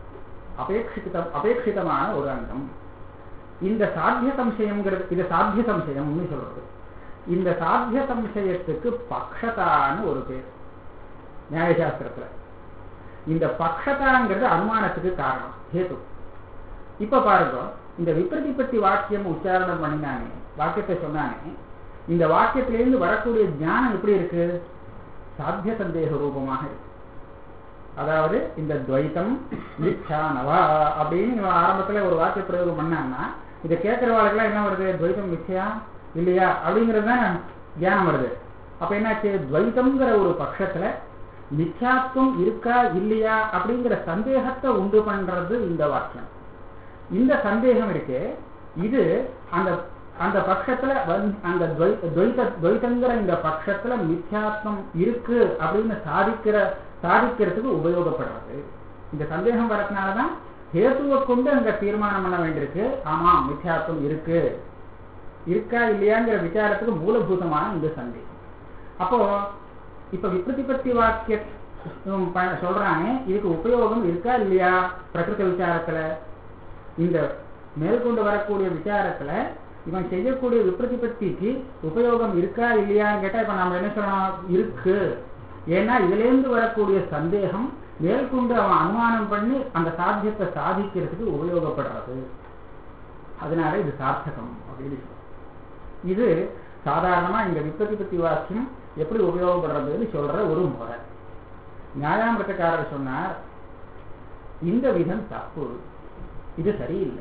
அபேட்சிதமான ஒரு அங்கம். இந்த சாத்திய சம்சயம்ங்கிறது, இது சாத்திய சம்சயம்னு சொல்றது. இந்த சாத்திய சம்சயத்துக்கு பக்ஷதான்னு ஒரு பேர் நியாயசாஸ்திரத்துல. இந்த பக்ஷதாங்கிறது அனுமானத்துக்கு காரணம், ஹேது. இப்ப பாருங்க, இந்த விப்ரதிபத்தி வாக்கியம் உச்சாரணம் பண்ணினானே, வாக்கியத்தை சொன்னானே, இந்த வாக்கியத்திலிருந்து வரக்கூடிய ஞானம் எப்படி இருக்கு? சாத்திய சந்தேக ரூபமாக இருக்கு. அதாவது இந்த துவைத்தம் மித்யானவா அப்படின்னு ஆரம்பத்துல ஒரு வாக்கிய பிரயோகம் பண்ணான்னா, இதை கேட்கிறவாளுக்கெல்லாம் என்ன வருது? துவைத்தம் மித்யா இல்லையா அப்படிங்கிறது தான் தியானம் வருது. அப்ப என்னாச்சு? துவைத்தம்ங்கிற ஒரு பட்சத்துல மித்யாத்துவம் இருக்கா இல்லையா அப்படிங்கிற சந்தேகத்தை உண்டு பண்றது இந்த வாக்கியம். இந்த சந்தேகம் இருக்கு, இது அந்த அந்த பட்சத்துல அந்த துவைத்தங்கிற இந்த பட்சத்துல மித்யாத்வம் இருக்கு அப்படின்னு சாதிக்கிறதுக்கு உபயோகப்படுறது. இந்த சந்தேகம் வரதுனாலதான் ஹேத்துவை கொண்டு அங்க தீர்மானம் பண்ண வேண்டியிருக்கு. ஆமா, மித்யாத்வம் இருக்கு, இருக்கா இல்லையாங்கிற விசாரத்துக்கு மூலபூதமான இந்த சந்தேகம். அப்போ இப்ப விப்ரதிபத்தி வாக்கிய சொல்றாங்க, இதுக்கு உபயோகம் இருக்கா இல்லையா? பிரகிருத விசாரத்துல, இந்த மேற்கொண்டு வரக்கூடிய விசாரத்துல இவன் செய்யக்கூடிய விப்ரதிபத்திக்கு உபயோகம் இருக்கா இல்லையான்னு கேட்டா இப்ப நம்ம என்ன சொல்லணும்? இருக்கு. ஏன்னா இதுல இருந்து வரக்கூடிய சந்தேகம் மேற்கொண்டு அவன் அனுமானம் பண்ணி அந்த சாத்தியத்தை சாதிக்கிறதுக்கு உபயோகப்படுறது. அதனால இது சார்த்தகம் அப்படின்னு சொல்றோம். இது சாதாரணமா இந்த விப்ரதிபத்தி வாக்கியம் எப்படி உபயோகப்படுறதுன்னு சொல்ற ஒரு முறை. நியாயாமிரதக்காரர் சொன்னார், இந்த விதம் தப்பு, இது சரியில்லை.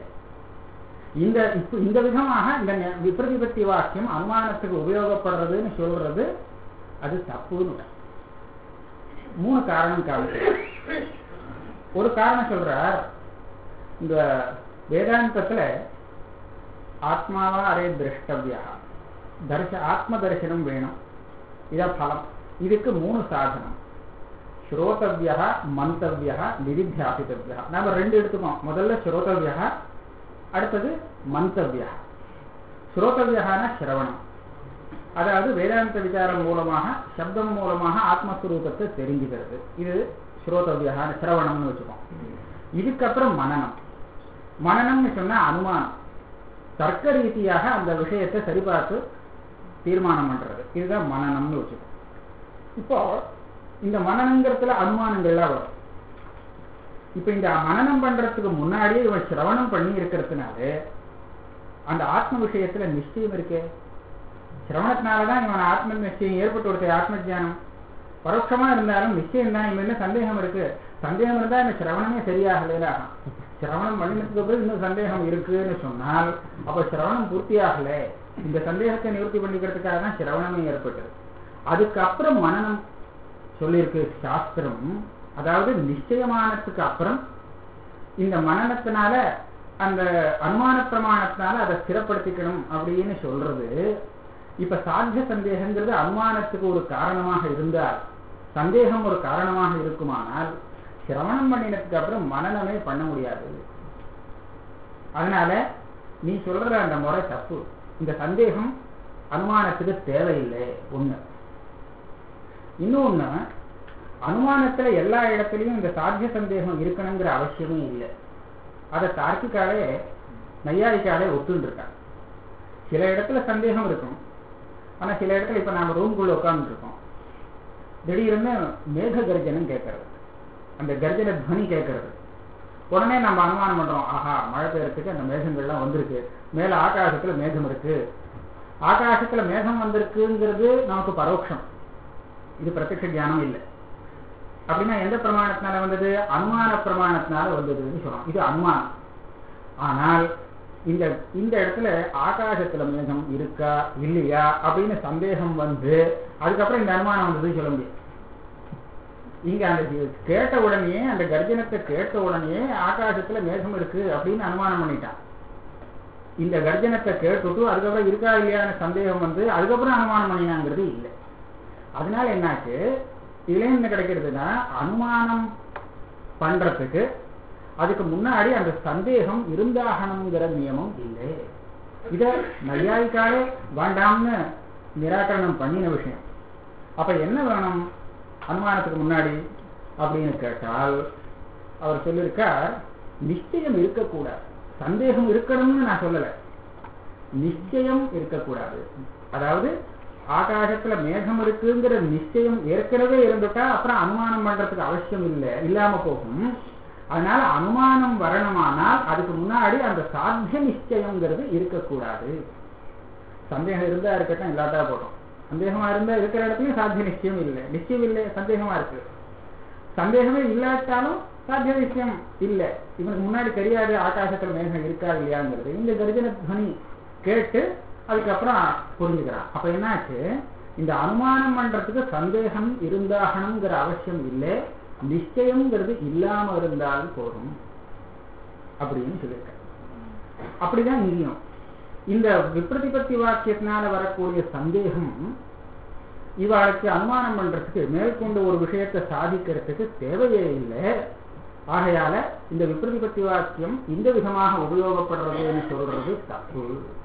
இந்த விதமாக இந்த விப்ரதிபத்தி வாக்கியம் அனுமானத்துக்கு உபயோகப்படுறதுன்னு சொல்றது அது தப்புன்னு 3 காரணம் காமிக்கிறார். ஒரு காரணம் சொல்றார், இந்த வேதாந்தத்துல ஆத்மாவா அரே திரஷ்டவியா, ஆத்ம தரிசனம் வேணும், இத பலம். இதுக்கு 3 சாதனம்: ஸ்ரோதவ்யா, மந்தவ்யா, நிதித்தியாசித்தவ்யா. நாம 2 எடுத்துக்கோம். முதல்ல ஸ்ரோதவ்யா, அடுத்தது மந்தவ்யா. ஸ்ரோதவ்யான சிரவணம், அதாவது வேதாந்த விசாரம் மூலமாக சப்தம் மூலமாக ஆத்மஸ்வரூபத்தை தெரிஞ்சுக்கிறது. இது ஸ்ரோதவ்யான சிரவணம்னு வச்சுக்கோம். இதுக்கப்புறம் மனனம். மனனம்னு சொன்னா அனுமானம், தர்க்க ரீதியாக அந்த விஷயத்தை சரிபார்த்து தீர்மானம் பண்றது. இதுதான் மனனம்னு வச்சுக்கோம். இப்போ இந்த மனனங்கிறதுல அனுமானங்கள்லாம் வரும். இப்ப இந்த மனனம் பண்றதுக்கு முன்னாடியே இவன் சிரவணம் பண்ணி இருக்கிறதுனால அந்த ஆத்ம விஷயத்துல நிச்சயம் இருக்கே. சிரவணத்தினாலதான் இவன் ஆத்ம நிச்சயம் ஏற்பட்டு கொடுத்த ஆத்ம ஜானம். பரோட்சமா இருந்தாலும் நிச்சயம் தான். இவன் என்ன சந்தேகம் இருக்கு? சந்தேகம் இருந்தா இந்த சிரவணமே சரியாகல. சிரவணம் பண்ணினதுக்கு பிறகு இன்னும் சந்தேகம் இருக்குன்னு சொன்னால் அப்ப சிரவணம் பூர்த்தியாகல. இந்த சந்தேகத்தை நிவர்த்தி பண்ணிக்கிறதுக்காக தான் சிரவணமே ஏற்பட்டது. அதுக்கப்புறம் மனனம் சொல்லியிருக்கு சாஸ்திரம். அதாவது நிச்சயமானத்துக்கு அப்புறம் இந்த மனனத்தினால அந்த அனுமான பிரமாணத்தினால அதை ஸ்திரப்படுத்திக்கணும் அப்படின்னு சொல்றது. இப்ப சாத்திய சந்தேகங்கிறது அனுமானத்துக்கு ஒரு காரணமாக இருந்தால், சந்தேகம் ஒரு காரணமாக இருக்குமானால் சிரவணம் பண்ணினதுக்கு அப்புறம் மனனமே பண்ண முடியாது. அதனால நீ சொல்ற அந்த முறை தப்பு. இந்த சந்தேகம் அனுமானத்துக்கு தேவையில்லை. ஒண்ணு. இன்னொன்னு, அனுமானத்துல எல்லா இடத்துலயும் இந்த சாத்திய சந்தேகம் இருக்கணுங்கிற அவசியமே இல்லை. அதை தார்க்கிக்காலே நையாயிக்காலே ஒத்துன்னு இருக்காங்க. சில இடத்துல சந்தேகம் இருக்கும். ஆனா சில இடத்துல இப்ப நாம ரூம்குள்ள உட்கார்ந்து இருக்கோம், திடீர்னு மேக கர்ஜனம் கேட்கறது, அந்த கர்ஜன துவனி கேட்கறது. உடனே நம்ம அனுமானம் பண்றோம், ஆஹா மழை பெய்யறதுக்கு அந்த மேகங்கள்லாம் வந்திருக்கு, மேல ஆகாசத்துல மேகம் இருக்கு. ஆகாசத்துல மேகம் வந்திருக்குங்கிறது நமக்கு பரோட்சம், இது பிரத்யக்ஷ ஞானம் இல்லை. அப்படின்னா எந்த பிரமாணத்தினால வந்தது? அனுமான பிரமாணத்தினால வந்ததுன்னு சொல்றோம். இது அனுமானம். ஆனால் இந்த இடத்துல ஆகாசத்துல மேகம் இருக்கா இல்லையா அப்படின்னு சந்தேகம் வந்து அதுக்கப்புறம் இந்த அனுமானம் வந்ததுன்னு சொல்ல முடியும். இங்க அந்த கேட்ட உடனே, அந்த கர்ஜனத்தை கேட்ட உடனே ஆகாசத்துல மேகம் இருக்கு அப்படின்னு அனுமானம் பண்ணிட்டான். இந்த கர்ஜனத்தை கேட்டுட்டு அதுக்கப்புறம் இருக்கா இல்லையான சந்தேகம் வந்து அதுக்கப்புறம் அனுமானம் பண்ணினாங்கிறது இல்லை. அதனால என்னாச்சு, இதுல என்ன கிடைக்கிறதுனா அனுமானம் பண்றதுக்கு அதுக்கு முன்னாடி அந்த சந்தேகம் இருந்தாகணுங்கிற நியமம் இல்லை. இத நையாயிக்காலே வேண்டாம்னு நிராகரணம் பண்ணின விஷயம். அப்ப என்ன வேணும் அனுமானத்துக்கு முன்னாடி அப்படின்னு கேட்டால் அவர் சொல்லியிருக்கார், நிச்சயம் இருக்கக்கூடாது. சந்தேகம் இருக்கணும்னு நான் சொல்லல, நிச்சயம் இருக்கக்கூடாது. அதாவது ஆகாசத்துல மேகம் இருக்குங்கிற நிச்சயம் ஏற்கனவே இருந்துட்டா அப்புறம் அனுமானம் பண்றதுக்கு அவசியம் இல்லாம போகும். அதனால அனுமானம் வரணுமானால் அதுக்கு முன்னாடி அந்த சாத்திய நிச்சயம்ங்கிறது இருக்கக்கூடாது. சந்தேகம் இருந்தா இருக்கட்டும், இல்லாட்டா போட்டோம். சந்தேகமா இருந்தா இருக்கிற இடத்துலயும் சாத்திய நிச்சயம் இல்லை, நிச்சயம் இல்லை, சந்தேகமா இருக்கு. சந்தேகமே இல்லாட்டாலும் சாத்திய நிச்சயம் இல்லை. இவனுக்கு முன்னாடி தெரியாது ஆகாசத்துல மேகம் இருக்கா இல்லையாங்கிறது. இந்த கர்ஜன துவனி கேட்டு அதுக்கப்புறம் புரிஞ்சுக்கிறான். அப்ப என்னாச்சு, இந்த அனுமானம் பண்றதுக்கு சந்தேகம் இருந்தாகணுங்கிற அவசியம் இல்லை, நிச்சயம்ங்கிறது இல்லாம இருந்தாலும் போதும் அப்படின்னு சொல்லியிருக்க. அப்படிதான் இங்கேயும் இந்த விப்ரதிபத்தி வாக்கியத்தினால வரக்கூடிய சந்தேகம் இவளுக்கு அனுமானம் பண்றதுக்கு மேற்கொண்டு ஒரு விஷயத்தை சாதிக்கிறதுக்கு தேவையே இல்லை. ஆகையால இந்த விப்ரதிபத்தி வாக்கியம் இந்த விதமாக உபயோகப்படுறதுன்னு சொல்றது தப்பு.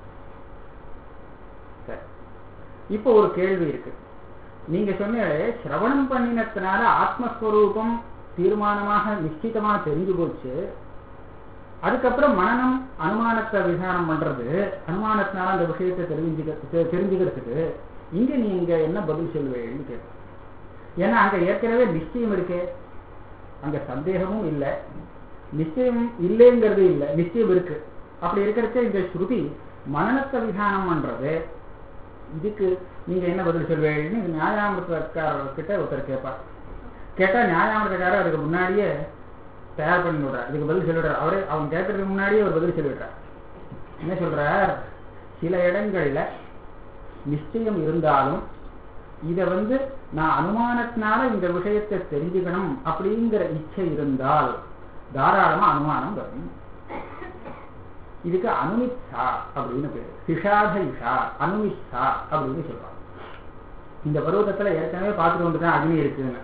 இப்போ ஒரு கேள்வி இருக்கு. நீங்க சொன்ன சிரவணம் பண்ணினத்தினால ஆத்மஸ்வரூபம் தீர்மானமாக நிச்சயமா தெரிஞ்சு போச்சு, அதுக்கப்புறம் மனனம் அனுமானத்தை விசாரம் பண்றது, அனுமானத்தினால அந்த விஷயத்தை தெரிஞ்சுக்கிறதுக்கு இங்க நீங்க என்ன பதில் சொல்லுவீங்கன்னு கேட்க. ஏன்னா அங்க ஏற்கனவே நிச்சயம் இருக்கே, அங்க சந்தேகமும் இல்லை, நிச்சயம் இல்லைங்கிறது இல்லை, நிச்சயம் இருக்கு. அப்படி இருக்கிறச்ச இந்த ஸ்ருதி மனனத்தை விசாரம் பண்றது, இதுக்கு நீங்க என்ன பதில் சொல்வீங்கன்னு நியாயாமிரதக்காரர்கிட்ட ஒருத்தர் கேட்பார். கேட்டா நியாயாமிரதக்காரர் அதுக்கு முன்னாடியே தயார் பண்ணி விடுறார், இதுக்கு பதில் சொல்லிடுறார். அவரே அவன் கேட்கறதுக்கு முன்னாடியே ஒரு பதில் சொல்லிடுறார். என்ன சொல்றார், சில இடங்கள்ல நிச்சயம் இருந்தாலும் இத நான் அனுமானத்தினால இந்த விஷயத்தை தெரிஞ்சுக்கணும் அப்படிங்கிற இச்சை இருந்தால் தாராளமா அனுமானம் வரும். இதுக்கு அனுமிச்சா அப்படின்னு பேரு, சிஷாத இஷா அனுமிச்சா அப்படின்னு சொல்றாங்க. இந்த பருவத்துல ஏற்கனவே பார்த்துட்டு வந்துட்டேன் அக்னி இருக்குன்னு.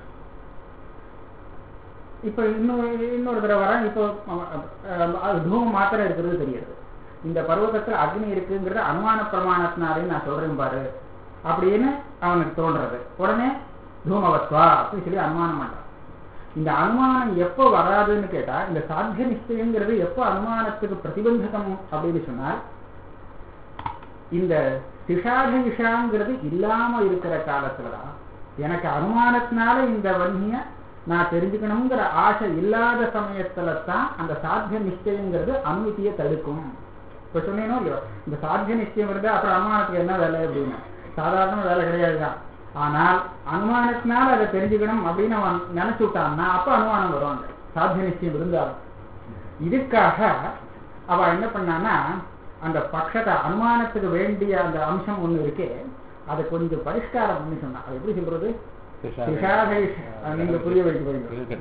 இப்ப இன்னொரு தடவை வரேன். இப்போ தூமம் மாத்திரம் இருக்கிறது தெரியுது. இந்த பருவத்துல அக்னி இருக்குங்கிறது அனுமான பிரமாணத்தினாலே நான் சொல்றேன் பாரு அப்படின்னு அவனுக்கு தோன்றது. உடனே தூமவத்வா அப்படின்னு சொல்லி அனுமானம் பண்றான். இந்த அனுமானம் எப்போ வராதுன்னு கேட்டா, இந்த சாத்திய நிச்சயங்கிறது எப்போ அனுமானத்துக்கு பிரதிபந்தகம் அப்படின்னு சொன்னால், இந்த சிஷாத விஷாங்கிறது இல்லாம இருக்கிற காலத்துலதான். எனக்கு அனுமானத்தினால இந்த வன்னிய நான் தெரிஞ்சுக்கணுங்கிற ஆசை இல்லாத சமயத்துல தான் அந்த சாத்திய நிச்சயங்கிறது அனுமதியை தடுக்கும். இப்ப சொன்னேனோ இல்லையோ, இந்த சாத்திய நிச்சயம் இருந்தா அப்புறம் அனுமானத்துக்கு என்ன வேலை அப்படின்னு, சாதாரண வேலை கிடையாதுதான். ஆனால் அனுமானத்தினால அதை தெரிஞ்சுக்கணும் அப்படின்னு அவன் நினைச்சு விட்டான்னா அப்ப அனுமானம் வருவாங்க, சாத்திய நிச்சயம் இருந்தாலும். இதுக்காக அவ என்ன பண்ணான்னா, அந்த பட்சத்தை அனுமானத்துக்கு வேண்டிய அந்த அம்சம் ஒண்ணு இருக்கே, அதை கொஞ்சம் பரிஷ்காரம் பண்ணி சொன்னா. அது எப்படி சொல்றது, நீங்க புரிய வைக்க போறீங்க.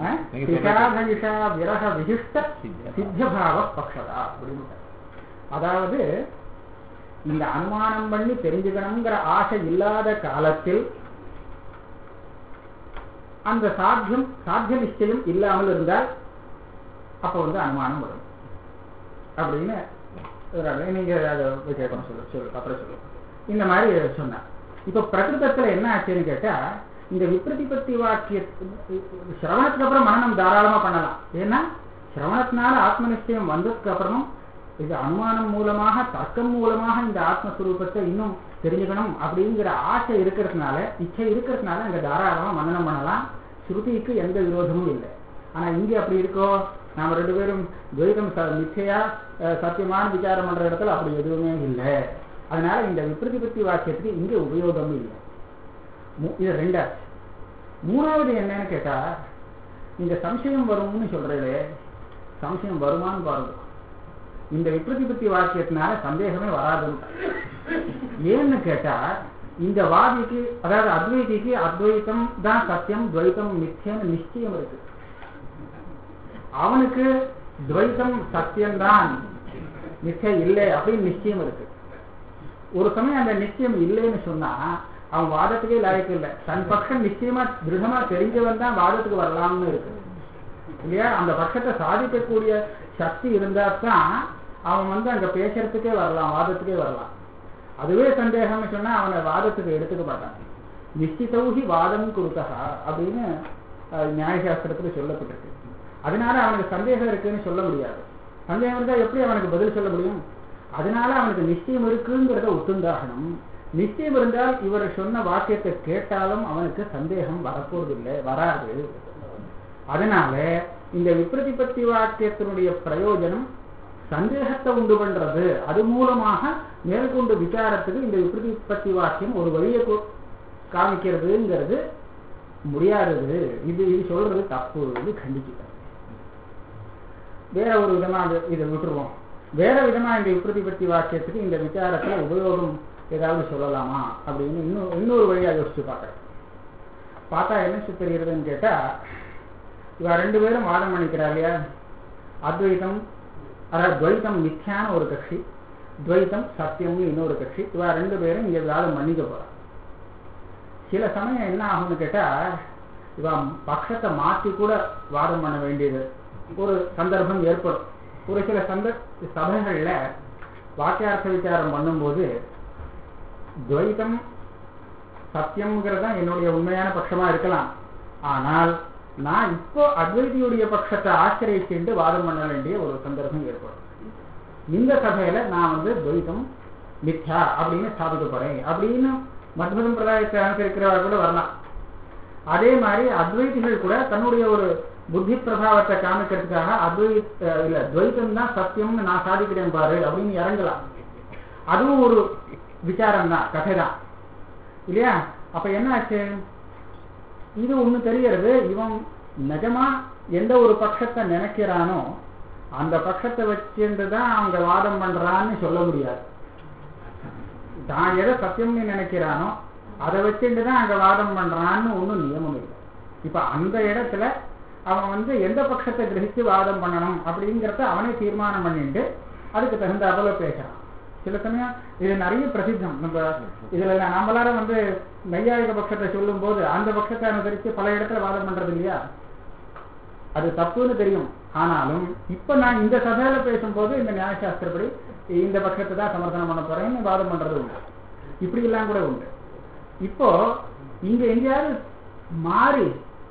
விரக விசிஷ்ட சித்தபாவ பக்ஷதா அப்படின்னு. அதாவது இந்த அனுமானம் பண்ணி தெரிஞ்சுக்கணுங்கிற ஆசை இல்லாத காலத்தில் அந்த சாத்திய நிச்சயம் இல்லாமல் இருந்தால் அப்ப அனுமானம் வரும் அப்படின்னு நீங்க அதை கேட்கணும். சொல்லு அப்புறம் சொல்லு. இந்த மாதிரி சொன்ன. இப்ப பிரகிருதத்துல என்ன ஆச்சுன்னு கேட்டா, இந்த விப்ரதிபத்தி வாக்கிய சிரவணத்துக்கு அப்புறம் மனனம் தாராளமா பண்ணலாம். ஏன்னா சிரவணத்தினால ஆத்ம நிச்சயம் வந்ததுக்கு அப்புறமும் இது அனுமானம் மூலமாக தர்க்கம் மூலமாக இந்த ஆத்மஸ்வரூபத்தை இன்னும் தெரிஞ்சுக்கணும் அப்படிங்கிற ஆசை இருக்கிறதுனால, இச்சை இருக்கிறதுனால இங்க தாராளமா மனனம் பண்ணலாம். ஸ்ருதிக்கு எந்த விரோதமும் இல்லை. ஆனா இங்க அப்படி இருக்கோ, நாம ரெண்டு பேரும் துவைதம் மிச்சையா சத்தியமான விசாரம் பண்ற இடத்துல அப்படி எதுவுமே இல்லை. அதனால இந்த விப்ரதிபத்தி வாக்கியத்துக்கு இங்க உபயோகம் இல்லை. இது ரெண்டாச்சு. மூணாவது என்னன்னு கேட்டா, இந்த சம்சயம் வரும்னு சொல்றதே, சம்சயம் வருமானு பாருங்க. இந்த விப்ரதிபத்தி வாக்கியத்தினால சந்தேகமே வராதுன்னு. ஏன்னு கேட்டா, இந்த வாதிக்கு அதாவது அத்வைதிக்கு அத்வைத்தம் தான் சத்தியம், துவைத்தம் மித்தியன்னு நிச்சயம் இருக்கு. அவனுக்கு துவைத்தம் சத்தியம்தான், நிச்சயம் இல்லை அப்படின்னு நிச்சயம் இருக்கு. ஒரு சமயம் அந்த நிச்சயம் இல்லைன்னு சொன்னா அவன் வாதத்துக்கே லாயக்கு இல்லை. தன் பட்சம் நிச்சயமா திருடமா தெரிஞ்சவன் தான் வாதத்துக்கு வரலாம்னு இருக்கு இல்லையா? அந்த பட்சத்தை சாதிக்கக்கூடிய சக்தி இருந்தா தான் அவன் அங்க பேசுறதுக்கே வரலாம், வாதத்துக்கே வரலாம். அதுவே சந்தேகம்னு சொன்னா அவனை வாதத்துக்கு எடுத்துக்க மாட்டான். நிச்சிதௌஹி வாதம் குருதா அப்படின்னு நியாயசாஸ்திரத்துல சொல்லப்பட்டிருக்கு. அதனால அவனுக்கு சந்தேகம் இருக்குன்னு சொல்ல முடியாது. சந்தேகம் இருந்தா எப்படி அவனுக்கு பதில் சொல்ல முடியும்? அதனால அவனுக்கு நிச்சயம் இருக்குங்கிறத ஒத்துந்தாகணும். நிச்சயம் இருந்தால் இவர் சொன்ன வாக்கியத்தை கேட்டாலும் அவனுக்கு சந்தேகம் வரப்போவதில்லை, வராது. அதனால இந்த விப்ரதிபத்தி வாக்கியத்தினுடைய பிரயோஜனம் சந்தேகத்தை உண்டு பண்றது. அது மூலமாக மேற்கொண்டு விசாரத்துக்கு இந்த விப்ரதிபத்தி வாக்கியம் ஒரு வழியை காமிக்கிறதுங்கிறது முடியாதது. இது சொல்றது தப்பு, இது கண்டிக்கிறது. வேற ஒரு விதமா இதை விட்டுருவோம். வேற விதமா இந்த விப்ரதிபத்தி வாக்கியத்துக்கு இந்த விசாரத்துல உபயோகம் ஏதாவது சொல்லலாமா அப்படின்னு இன்னொரு வழியா யோசிச்சு பார்த்தா என்ன தெரிகிறதுன்னு கேட்டா, இவ ரெண்டு பேரும் வாதம் பண்ணிக்கிறார் இல்லையா? அத்வைதம், அதாவது துவைத்தம் மித்யான ஒரு கட்சி, துவைத்தம் சத்தியம்னு இன்னொரு கட்சி. இவ ரெண்டு பேரும் இங்க வாதம் பண்ணிக்க போறா. சில சமயம் என்ன ஆகும்னு கேட்டா, இவ பட்சத்தை மாற்றி கூட வாதம் பண்ண வேண்டியது ஒரு சந்தர்ப்பம் ஏற்படும். ஒரு சில சபைகள்ல வாக்கியார்த்த விசாரம் பண்ணும்போது துவைத்தம் சத்தியம்ங்கிறதா என்னுடைய உண்மையான பட்சமா இருக்கலாம். ஆனால் நான் இப்போ அத்வைதியுடைய பட்சத்தை ஆச்சரிச்சுட்டு வாதம் பண்ண வேண்டிய ஒரு சந்தர்ப்பம் ஏற்படும். இந்த சபையில நான் துவைத்தம் மித்யா அப்படின்னு ஸ்தாபிக்க போறேன் அப்படின்னு மத்வ சம்பிரதாயத்தை அனுசரிக்கிறவர்கள் கூட வரலாம். அதே மாதிரி அத்வைதிகள் கூட தன்னுடைய ஒரு புத்தி பிரபாவத்தை காமிக்கிறதுக்காக துவைத்தம் தான் சத்தியம்னு நான் சாதிக்கிறேன் பாரு அப்படின்னு இறங்கலாம். அதுவும் ஒரு விசாரம் தான், கதை தான் இல்லையா? அப்ப என்ன ஆச்சு? இது ஒண்ணு தெரிகிறது, இவன் நிஜமா எந்த ஒரு பட்சத்தை நினைக்கிறானோ அந்த பட்சத்தை வச்சுதான் அவங்க வாதம் பண்றான்னு சொல்ல முடியாது. தான் எதை சத்தியம்னு நினைக்கிறானோ அதை வச்சுட்டுதான் அங்க வாதம் பண்றான்னு ஒன்றும் நியமம் இல்லை. இப்ப அந்த இடத்துல அவன் எந்த பட்சத்தை கிரகிச்சு வாதம் பண்ணணும் அப்படிங்கிறத அவனே தீர்மானம் பண்ணிட்டு அதுக்கு தகுந்தாப்புல பேசுறான். சில சமயம் இது நிறைய பிரசித்தம். நம்ம இதுல நம்மளால நையாயிக பட்சத்தை சொல்லும் போது அந்த பட்சத்தை அனுசரித்து பல இடத்துல வாதம் பண்றது இல்லையா? அது தப்புன்னு தெரியும். ஆனாலும் இப்ப நான் இந்த சபையில பேசும்போது இந்த நியாயசாஸ்திரப்படி இந்த பட்சத்தை தான் சமர்த்தனம் பண்ண போறேன்னு வாதம் பண்றது உண்டு. இப்படி எல்லாம் கூட உண்டு. இப்போ இங்க எங்கேயாவது மாறி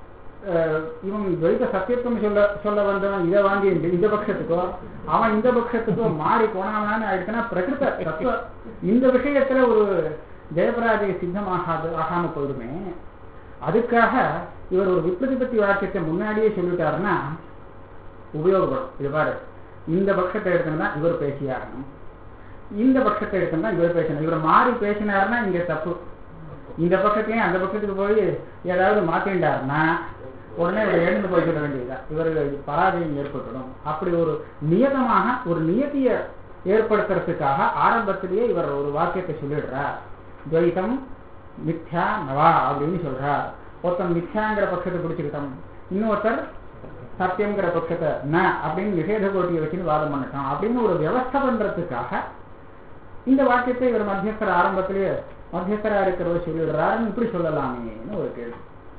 இவன் துவைத சத்தியத்துவம் சொல்ல வந்தவன் இதை வாங்கி இந்த பட்சத்துக்கோ அவன் இந்த பட்சத்துக்கோ மாறி போனான்னு ஆயிடுச்சுன்னா பிரகிருத தத்துவ இந்த விஷயத்துல ஒரு ஜெயபராஜய ஆகாம போயிடுமே. அதுக்காக இவர் ஒரு விப்ரதிபத்தி வாக்கியத்தை முன்னாடியே சொல்லிட்டாருன்னா உபயோகப்படும். இது பாரு, இந்த பட்சத்தை எடுத்தோம்னா இவர் பேசியாகணும், இந்த பட்சத்தை எடுத்தோம்னா இவர் பேசணும். இவர் மாறி பேசினாருன்னா இங்க தப்பு. இந்த பக்கத்தையும் அந்த பக்கத்துக்கு போய் ஏதாவது மாத்திண்டாருன்னா உடனே இவர் எழுந்து போய் சொல்ல வேண்டியதுதான், இவர்கள் பராஜயம் ஏற்பட்டுடும். அப்படி ஒரு நியதமாக ஒரு நியதியை ஏற்படுத்துறதுக்காக ஆரம்பத்திலேயே இவர் ஒரு வாக்கியத்தை சொல்லிடுறார். துவைத்தம் மித்யா நவா அப்படின்னு சொல்றார். ஒருத்தன் மித்யாங்கிற பட்சத்தை பிடிச்சுக்கிட்டோம், இன்னொருத்தர் சத்தியம்ங்கிற பட்சத்தை ந அப்படின்னு நிஷேத கோட்டியை வச்சுன்னு வாதம் பண்ணிட்டோம் அப்படின்னு ஒரு வியவஸ்தை பண்றதுக்காக இந்த வாக்கியத்தை இவர் மத்தியஸ்தர் ஆரம்பத்திலேயே மத்தியஸ்தரா இருக்கிறவர் சொல்லிடுறாருன்னு இப்படி சொல்லலாமேன்னு ஒரு கேள்வி.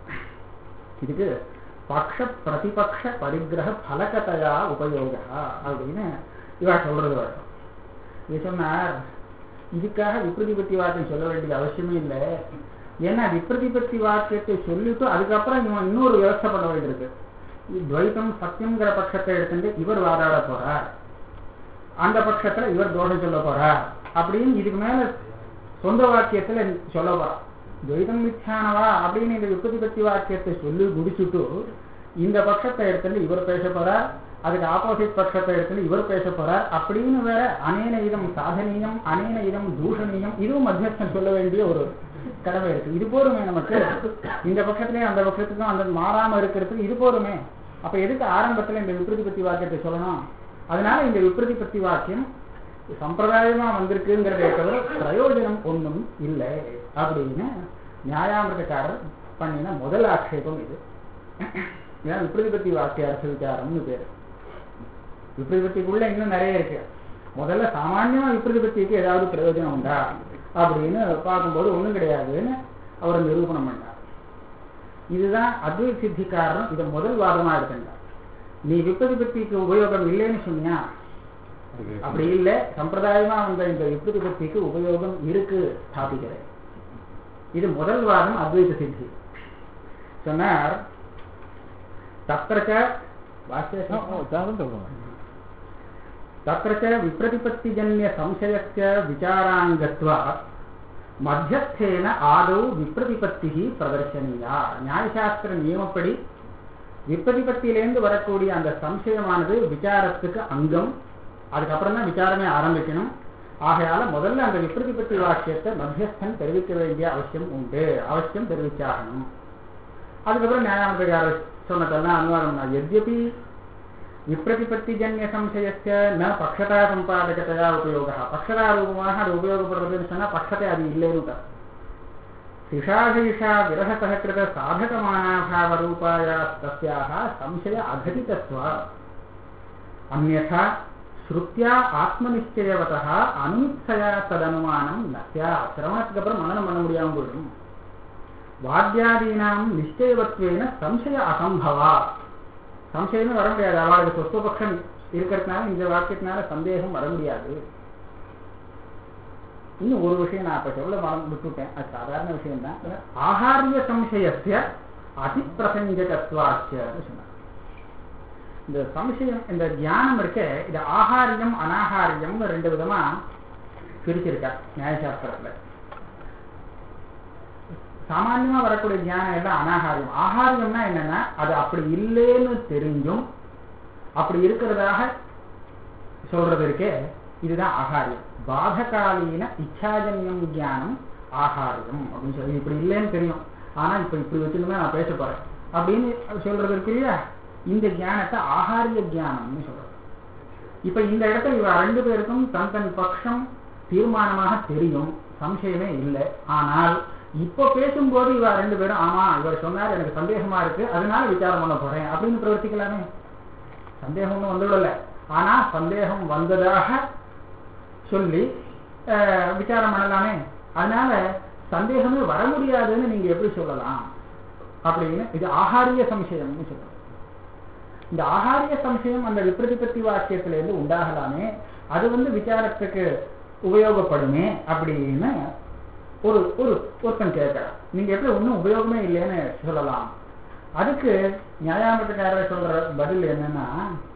இதுக்கு பக்ஷ பிரதிபக்ஷ பரிகிரக பலகதையா உபயோக அப்படின்னு இவா சொல்றது வரும். இது சொன்னார், இதுக்காக விப்ரதிபத்தி வாக்கியம் சொல்ல வேண்டிய அவசியமே இல்லை. ஏன்னா விப்ரதிபத்தி வாக்கியத்தை சொல்லிட்டு அதுக்கப்புறம் இவன் இன்னொரு வியவஸ்தை பண்ண வேண்டியிருக்கு. துவைத்தம் சத்தியம்ங்கிற பட்சத்தை எடுத்துட்டு இவர் வாதாட போறார், அந்த பட்சத்துல இவர் தோஷம் சொல்ல போறார் அப்படின்னு இதுக்கு மேல சொந்த வாக்கியத்துல சொல்ல போறார். துவைதம் மித்யானவா அப்படின்னு இந்த விப்ரதிபத்தி வாக்கியத்தை சொல்லி முடிச்சுட்டு இந்த பட்சத்தை எடுத்துட்டு இவர் பேச போறார், அதுக்கு ஆப்போசிட் பட்சத்தை எடுத்துட்டு இவர் பேச போறார் அப்படின்னு வேற அனேன இதம் சாதனீயம் அனேன இதம் தூஷணீயம் இதுவும் மத்தியஸ்தன் சொல்ல வேண்டிய ஒரு கடமை இருக்கு. இது போருமே நமக்கு, இந்த பட்சத்திலேயே அந்த பட்சத்துக்கும் அந்த மாறாம இருக்கிறதுக்கு இது போருமே. அப்ப எதுக்கு ஆரம்பத்துல இந்த விப்ரதிபத்தி வாக்கியத்தை சொல்லணும்? அதனால இந்த விப்ரதிபத்தி வாக்கியம் சம்பிரதாயமா வந்திருக்குங்கிறதே தவிர பிரயோஜனம் ஒன்றும் இல்லை அப்படின்னு நியாயாமிரதக்காரர் பண்ணின முதல் ஆட்சேபம் இது. ஏன்னா விப்ரதிபத்தி வாக்கிய அரசு விசாரம்னு பேரு. விப்ரதிபத்திக்குள்ள இன்னும் நிறைய இருக்கு. முதல்ல சாமான்யமா விப்ரதிபத்திக்கு ஏதாவது பிரயோஜனம் உண்டா அப்படின்னு பார்க்கும்போது ஒண்ணும் கிடையாதுன்னு அவர் நிரூபணம் பண்ணார். இதுதான் அத்வைத சித்திக்காரன் இதை முதல் வாதமா எடுத்துட்டார். நீ விப்ரதிபத்திக்கு உபயோகம் இல்லைன்னு சொன்னியா? அப்படி இல்லை, சம்பிரதாயமா வந்த இந்த விப்ரதிபத்திக்கு உபயோகம் இருக்கு ஸ்தாபிக்கிறேன். இது முதல் வாதம் அத்வைத சித்தி. சொன்னார் தத்ரக விப்ரதிபத்திஜன்ய சம்சயஸ்ய விசாராங்கத்வா மத்தியஸ்தேன ஆதௌ விப்ரதிபத்தி பிரதர்சனியா. நியாயசாஸ்திர நியமப்படி விப்ரதிபத்தியிலேருந்து வரக்கூடிய அந்த சம்சயமானது விசாரத்துக்கு அங்கம். அதுக்கப்புறம் தான் விசாரமே ஆரம்பிக்கணும். ஆகையால முதல்ல அந்த விப்ரதிபத்தி வாக்கியத்தை மத்தியஸ்தன் தெரிவிக்க வேண்டிய அவசியம் உண்டு, அவசியம் தெரிவிச்சாகணும். அதுக்கப்புறம் நியாயாமத்துக்காரர் சொன்னதெல்லாம் அனுவாதம். எத்யபி விப்ரதிபத்திஜன்ய சம்சயஸ்ய ந பக்ஷதா சம்பாதகத்தையா உபயோகா. பக்ஷதா ரூபமாக அது உபயோகப்படுறதுன்னு சொன்னா பக்ஷத்தை அது இல்லைன்னு. சிஷாசீஷா விரகசகிருத சாதகமானாபாவ ரூபாயா தஸ்யாஹ சம்சய அகதிதத்வா அன்யதா ஸ்ருத்யா ஆத்மநிச்சயவதः அனுமித்சயா ததனுமானம் நஸ்யா. சிரவணத்துக்கு அப்புறம் மனனம் பண்ண முடியாம போயிடும். வாத்தியாதீனாம் நிச்சயவத்வேன சம்சய அசம்பவா. சம்சயமே வர முடியாது. அவளுக்கு சொஸ்வபக்ஷம் இருக்கிறதுனால இந்த வாக்கியத்தினால சந்தேகம் வர முடியாது. இன்னும் ஒரு விஷயம் நான் இப்ப சொல்ல விட்டுட்டேன், அது சாதாரண விஷயம் தான். ஆகாரிய சம்சயஸ்ய அதிப்பிரசஞ்சகத்வாச்சன்னு சொன்னார். இந்த சம்சயம், இந்த தியானம் இருக்க, இது ஆகாரியம் அனாகாரியம்னு ரெண்டு விதமா பிரிச்சிருக்கார் நியாயசாஸ்திரத்துல. சாமான்யமா வரக்கூடிய தியானம் எல்லாம் அனாகாரியம். ஆகாரியம்னா என்னன்னா அது அப்படி இல்லைன்னு தெரிஞ்சும் அப்படி இருக்கிறதாக சொல்றது இருக்கே, இதுதான் ஆகாரியம். பாதகாலீன இச்சாஜன்யம் தியானம் ஆகாரியம் அப்படின்னு சொல்லி, இப்படி இல்லைன்னு தெரியும் ஆனா இப்ப இப்படி வச்சுருந்தா நான் பேச போறேன் அப்படின்னு சொல்றது இருக்கு இல்லையா, இந்த தியானத்தை ஆகாரிய தியானம்னு சொல்றது. இப்ப இந்த இடத்துல இவ ரெண்டு பேருக்கும் தன் தன் பட்சம் தீர்மானமாக தெரியும், சம்சயமே இல்லை. ஆனால் இப்ப பேசும்போது இவ ரெண்டு பேரும் ஆமா இவர் சொன்னார் எனக்கு சந்தேகமா இருக்கு அதனால விசாரம் பண்ண போறேன் அப்படின்னு பிரவர்த்திக்கலாமே. சந்தேகம் ஒன்றும் வந்துவிடல, ஆனா சந்தேகம் வந்ததாக சொல்லி விசாரம் பண்ணலாமே. அதனால சந்தேகமே வர முடியாதுன்னு நீங்க எப்படி சொல்லலாம் அப்படின்னு இது ஆகாரிய சம்சயம்னு சொல்றோம். இந்த ஆகாரிய சம்சயம் அந்த விப்ரதிபத்தி வாக்கியத்திலிருந்து உண்டாகலாமே, அது விசாரத்துக்கு உபயோகப்படுமே அப்படின்னு ஒரு ஒருத்தன் கேட்கிறான். நீங்க எப்படி ஒன்றும் உபயோகமே இல்லைன்னு சொல்லலாம். அதுக்கு நியாயாமத்துக்காரர் சொல்ற பதில் என்னன்னா,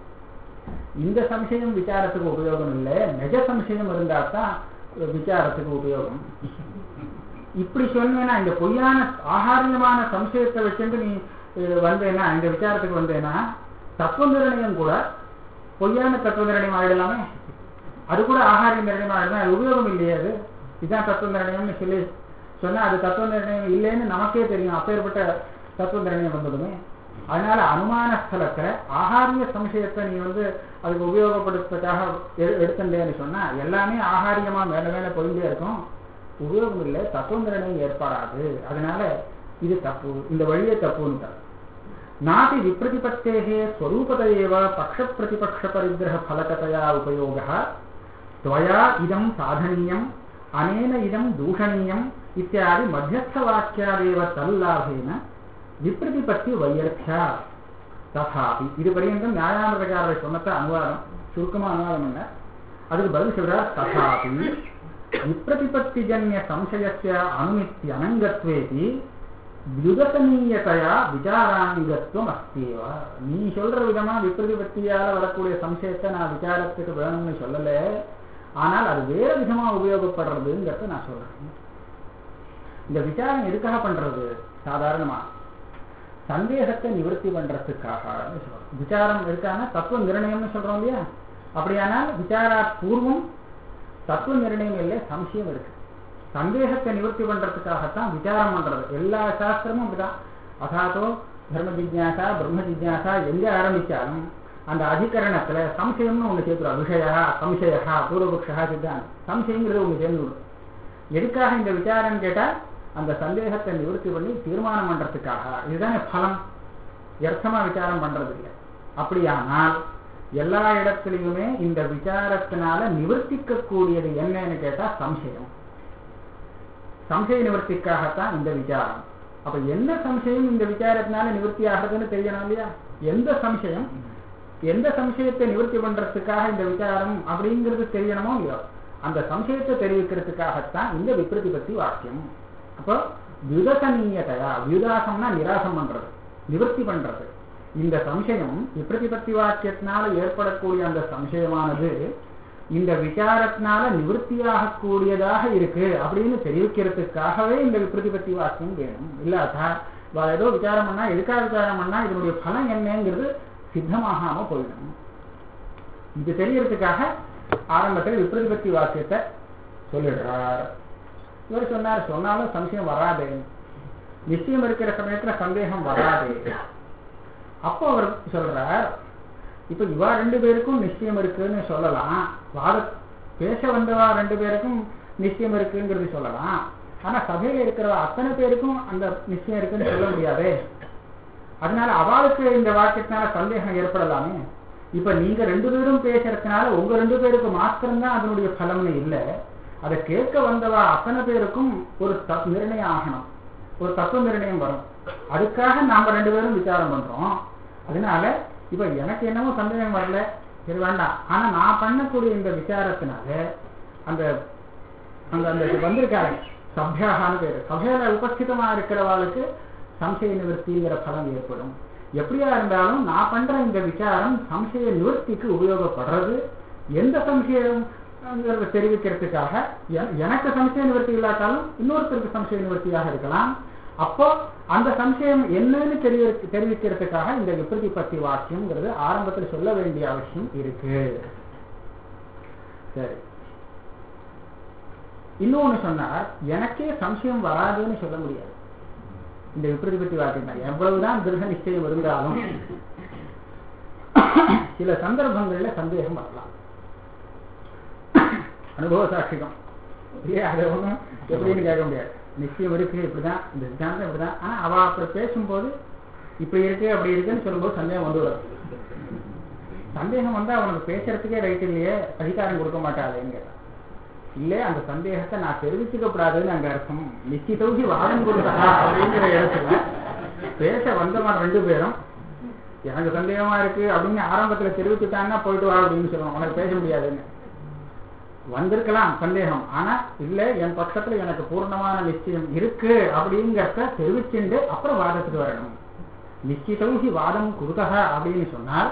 இந்த சம்சயம் விசாரத்துக்கு உபயோகம் இல்லை, நிஜ சம்சயம் இருந்தா தான் விசாரத்துக்கு உபயோகம். இப்படி சொன்னேன்னா இந்த பொய்யான ஆகாரியமான சம்சயத்தை வச்சுட்டு நீ வந்தேன்னா இந்த விசாரத்துக்கு வந்தேன்னா தத்துவ நிர்ணயம் கூட பொய்யான தத்துவ நிர்ணயம் ஆகிடலாமே, அது கூட ஆகாரிய நிர்ணயம் ஆகிடலாம். அது உபயோகம் இல்லையே, அது இதுதான் தத்துவ நிர்ணயம்னு சொல்லி சொன்னா அது தத்துவ நிர்ணயம் இல்லைன்னு நமக்கே தெரியும், அப்பேற்பட்ட தத்துவ நிர்ணயம் வந்ததுமே. அதனால அனுமான ஸ்தலத்துல ஆகாரிய சம்சயத்தை நீ அதுக்கு உபயோகப்படுத்துறதுக்காக எடுத்துட்டேன்னு சொன்னா எல்லாமே ஆகாரியமா மேல மேல பொருந்தே இருக்கும், உபயோகம் இல்லை, தத்துவ நிர்ணயம் ஏற்படாது. அதனால இது தப்பு, இந்த வழியே தப்புன்னு. நாதி விப்ரதிபத்தேகே ஸ்வரூபதேவ பக்ஷ பிரதிபக்ஷ பரிகிரக பலகதையா உபயோகः त्वया इदं साधनीयम् अनेन इदं दूषणीयम् इत्यादि मध्यस्थवाक्यादेव तल्लाभेन विप्रतिपत्ति वैयर्थ्या तथापि இது பரியந்தம் நியாயாமதக்காரர் சொன்னத அனுவாதம் சுருக்கமா அனுவாதம் என்ன, அதுக்கு பதில் சொல்றார். ததாபி விப்ரதிபத்திஜன்ய சம்சயஸ்ய அனுமித்ய அனங்கத்வேதி வியுதசனீயதையா விசாராங்கத்துவம் அஸ்தியேவ. நீ சொல்ற விதமா விப்ரதிபத்தியால வரக்கூடிய சம்சயத்தை நான் விசாரத்துக்கு வேணும்னு சொல்லல, ஆனால் அது வேற விதமா உபயோகப்படுறதுங்கிறத நான் சொல்றேன். இந்த விசாரம் எதுக்காக பண்றது? சாதாரணமா சந்தேகத்தை நிவர்த்தி பண்றதுக்காக சொல்றோம். விசாரம் இருக்கான தத்துவ நிர்ணயம்னு சொல்றோம் இல்லையா, அப்படியானால் விசாரா பூர்வம் தத்துவ நிர்ணயம் இல்லை, சம்சயம் இருக்கு. சந்தேகத்தை நிவர்த்தி பண்றதுக்காகத்தான் விசாரம் பண்றது. எல்லா சாஸ்திரமும் அப்படிதான். அதாத்தோ தர்ம ஜிஜ்ஞாசா பிரம்ம ஜிஜ்ஞாசா எங்க ஆரம்பிச்சாலும் அந்த அதிகரணத்துல சம்சயம்னு ஒண்ணு சேர்க்கிறோம். விஷயா சம்சயா பூர்வபக்ஷா சித்தாந்தம் சம்சயங்கிறது ஒண்ணு சேர்ந்து விடும். எதுக்காக இந்த விசாரம் கேட்டா அந்த சந்தேகத்தை நிவர்த்தி பண்ணி தீர்மானம் பண்றதுக்காக. இதுதானே பலம், எர்த்தமா விசாரம் பண்றது இல்லை. அப்படியானால் எல்லா இடத்துலையுமே இந்த விசாரத்தினால நிவர்த்திக்க கூடியது என்னன்னு கேட்டா சம்சயம். சம்சய நிவர்த்திக்காகத்தான் இந்த விசாரம். அப்ப என்ன சம்சயம் இந்த விசாரத்தினால நிவர்த்தி ஆகிறதுன்னு தெரியணும் இல்லையா? எந்த சம்சயத்தை நிவர்த்தி பண்றதுக்காக இந்த விசாரம் அப்படிங்கிறது தெரியணுமோ இல்லையோ, அந்த சம்சயத்தை தெரிவிக்கிறதுக்காகத்தான் இந்த விப்ரதிபத்தி வாக்கியம். அப்போ வியுதசனீயதையா, வியுதாசம்னா நிராசம் பண்றது, நிவர்த்தி பண்றது. இந்த சம்சயம் விப்ரதிபத்தி வாக்கியத்தினால ஏற்படக்கூடிய அந்த சம்சயமானது இந்த விசாரத்தினால நிவர்த்தியாக கூடியதாக இருக்கு அப்படின்னு தெரிவிக்கிறதுக்காகவே இந்த விப்ரதிபத்தி வாக்கியம் வேணும். இல்லாட்டா ஏதோ விசாரம் பண்ணா எதுக்காக விசாரம் பண்ணா இதனுடைய பலம் என்னங்கிறது சித்தமாகாம போயிடும். இது தெரியறதுக்காக ஆரம்பத்தில் விப்ரதிபத்தி வாக்கியத்தை சொல்லிடுறார். இவர் சொன்னாலும் சம்சயம் வராது, நிச்சயம் இருக்கிற சமயத்துல சந்தேகம் வராது. அப்போ அவர் சொல்றார், இப்ப இவா 2 பேருக்கும் நிச்சயம் இருக்குன்னு சொல்லலாம், பேச வந்தவா 2 பேருக்கும் நிச்சயம் இருக்குங்கிறது சொல்லலாம். ஆனா சபையில இருக்கிறவா அத்தனை பேருக்கும் அந்த நிச்சயம் இருக்குன்னு சொல்ல முடியாது. அதனால அவளுக்கு இந்த வாக்கியத்தினால சந்தேகம் ஏற்படலாமே. இப்ப நீங்க 2 பேரும் பேசுறதுனால உங்க 2 பேருக்கு மாத்திரம்தான் அதனுடைய பலம்னு இல்லை, அதை கேட்க வந்தவா அத்தனை பேருக்கும் ஒரு நிர்ணயம் ஆகணும், ஒரு தத்துவ நிர்ணயம் வரும். அதுக்காக நாம 2 பேரும் விசாரம் பண்றோம். அதனால இப்ப எனக்கு என்னமோ சந்தேகம் வரல, சரி வேண்டாம். ஆனா நான் பண்ணக்கூடிய இந்த விசாரத்தினால அந்த அந்த வந்திருக்காரு சபியாகான்னு பேரு, சபையில உபஸ்திதமா இருக்கிறவாளுக்கு சம்சய நிவர்த்திங்கிற பலம் ஏற்படும். எப்படியா இருந்தாலும் நான் பண்ற இந்த விசாரம் சம்சய நிவர்த்திக்கு உபயோகப்படுறது. எந்த சம்சயம் தெரிவிக்கிறதுக்காக, எனக்கு சம்சய நிவர்த்தி இல்லாட்டாலும் இன்னொருத்தருக்கு சம்சய நிவர்த்தியாக இருக்கலாம். அப்போ அந்த சம்சயம் என்னன்னு தெரிவிக்கிறதுக்காக இந்த விப்ரதிபத்தி வாக்கியம்ங்கிறது ஆரம்பத்தில் சொல்ல வேண்டிய அவசியம் இருக்கு. சரி, இன்னொன்னு சொன்னார், எனக்கே சம்சயம் வராதுன்னு சொல்ல முடியாது. இந்த விப்ரதிபத்தி வாக்கியம் தான் எவ்வளவுதான் திருட நிச்சயம் இருந்தாலும் சில சந்தர்ப்பங்கள்ல சந்தேகம் வரலாம். அனுபவ சாட்சியம் இல்லையா, அதை ஒன்றும் எப்படின்னு கேட்க முடியாது. நிச்சயம் இருக்கு, இப்படிதான் இந்த சித்தாந்தம் இப்படிதான். ஆனா அவ அப்படி பேசும்போது இப்படி இருக்கு அப்படி இருக்குன்னு சொல்லும்போது சந்தேகம் வந்துவிடும். சந்தேகம் வந்தா அவனுக்கு பேசுறதுக்கே ரைட் இல்லையே, அதிகாரம் கொடுக்க மாட்டாளேங்க. இல்ல, அந்த சந்தேகத்தை நான் தெரிவிச்சுக்கப்படாதுன்னு அங்க அர்த்தம். நிச்சயத்தூக்கி வாதம் கொடுத்தா அப்படிங்கிற இடத்துல பேச வந்தவன் 2 பேரும் எனக்கு சந்தேகமா இருக்கு அப்படின்னு ஆரம்பத்துல தெரிவிச்சுட்டாங்கன்னா போயிட்டு வா அப்படின்னு சொல்லுவான். உனக்கு பேச முடியாதுன்னு வந்திருக்கலாம் சந்தேகம், ஆனா இல்ல என் பட்சத்துல எனக்கு பூர்ணமான நிச்சயம் இருக்கு அப்படிங்கிறத தெரிவிச்சுட்டு அப்புறம் வாதத்துக்கு வரணும். நிச்சயத்தூகி வாதம் குருதக அப்படின்னு சொன்னால்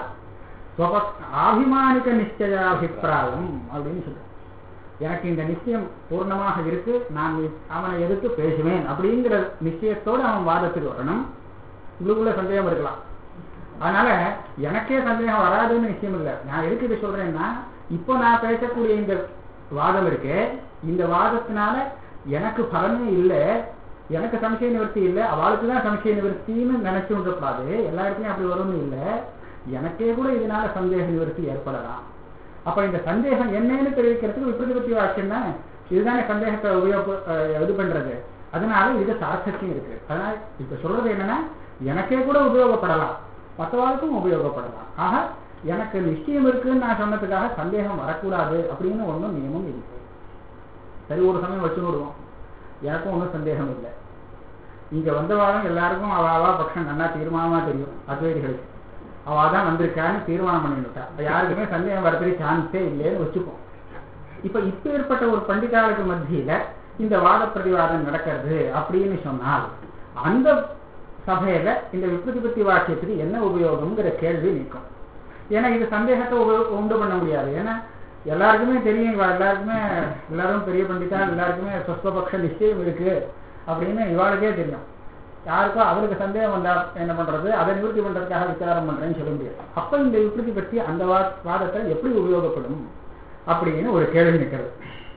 ஆபிமானிக நிச்சயாபிப்பிராயம் அப்படின்னு சொல்ற, எனக்கு இந்த நிச்சயம் பூர்ணமாக இருக்கு, நான் அவனை எதிர்த்து பேசுவேன் அப்படிங்கிற நிச்சயத்தோடு அவன் வாதத்துக்கு வரணும். இவளுக்குள்ள சந்தேகம் இருக்கலாம். அதனால எனக்கே சந்தேகம் வராதுன்னு நிச்சயம் இல்லை. நான் எதுக்கு இதை சொல்றேன்னா, இப்போ நான் பேசக்கூடிய இந்த வாதம் இருக்கு, இந்த வாதத்தினால எனக்கு பலனே இல்லை, எனக்கு சம்சய நிவர்த்தி இல்லை, அவளுக்கு தான் சம்சய நிவர்த்தின்னு நினைச்சு விடக்கூடாது. எல்லா இடத்துலையும் அப்படி வரும்னு இல்லை, எனக்கே கூட இதனால சந்தேக நிவர்த்தி ஏற்படலாம். அப்ப இந்த சந்தேகம் என்னன்னு தெரிவிக்கிறதுக்கு விப்ரதிபத்தி வாக்கியம் தான், இதுதானே சந்தேகத்தை இது பண்றது. அதனால இது சார்த்தத்தையும் இருக்கு. அதனால இப்ப சொல்றது என்னன்னா, எனக்கே கூட உபயோகப்படலாம், மற்றவாளுக்கும் உபயோகப்படலாம். ஆக எனக்கு நிச்சயம் இருக்குன்னு நான் சொன்னதுக்காக சந்தேகம் வரக்கூடாது அப்படின்னு ஒன்றும் நியமம் இருக்கு. சரி, ஒரு சமயம் வச்சுன்னு விடுவோம், எனக்கும் ஒன்றும் சந்தேகம் இல்லை. இங்க வந்தவாளும் எல்லாருக்கும் அவாவா பட்சம் நல்லா தீர்மானமா தெரியும். அத்வைதிகளுக்கு அவாதான் வந்திருக்கான்னு தீர்மானம் பண்ணிவிட்டா, யாருக்குமே சந்தேகம் வரதுக்கு சான்ஸே இல்லைன்னு வச்சுப்போம். இப்ப ஏற்பட்ட ஒரு பண்டிதாளுக்கு மத்தியில இந்த வாத பிரதிவாதம் நடக்கிறது அப்படின்னு சொன்னால் அந்த சபையில இந்த விப்ரதிபத்தி வாக்கியத்துக்கு என்ன உபயோகம்ங்கிற கேள்வி நிற்கும். ஏன்னா இது சந்தேகத்தை உண்டு பண்ண முடியாது. ஏன்னா எல்லாருக்குமே தெரியும், எல்லாரும் பெரிய பண்டிதா, எல்லாருக்குமே சொஸ்பபக்ஷ நிச்சயம் இருக்கு அப்படின்னு இவாளுக்கே தெரியும். யாருக்கோ அவருக்கு சந்தேகம் வந்தா என்ன பண்றது, அதை நிவர்த்தி பண்றதுக்காக விசாரம் பண்றேன்னு சொல்ல முடியாது. அப்ப இந்த விப்ரதி பற்றி அந்த வாதத்தை எப்படி உபயோகப்படும் அப்படின்னு ஒரு கேள்வி நிற்கிறது.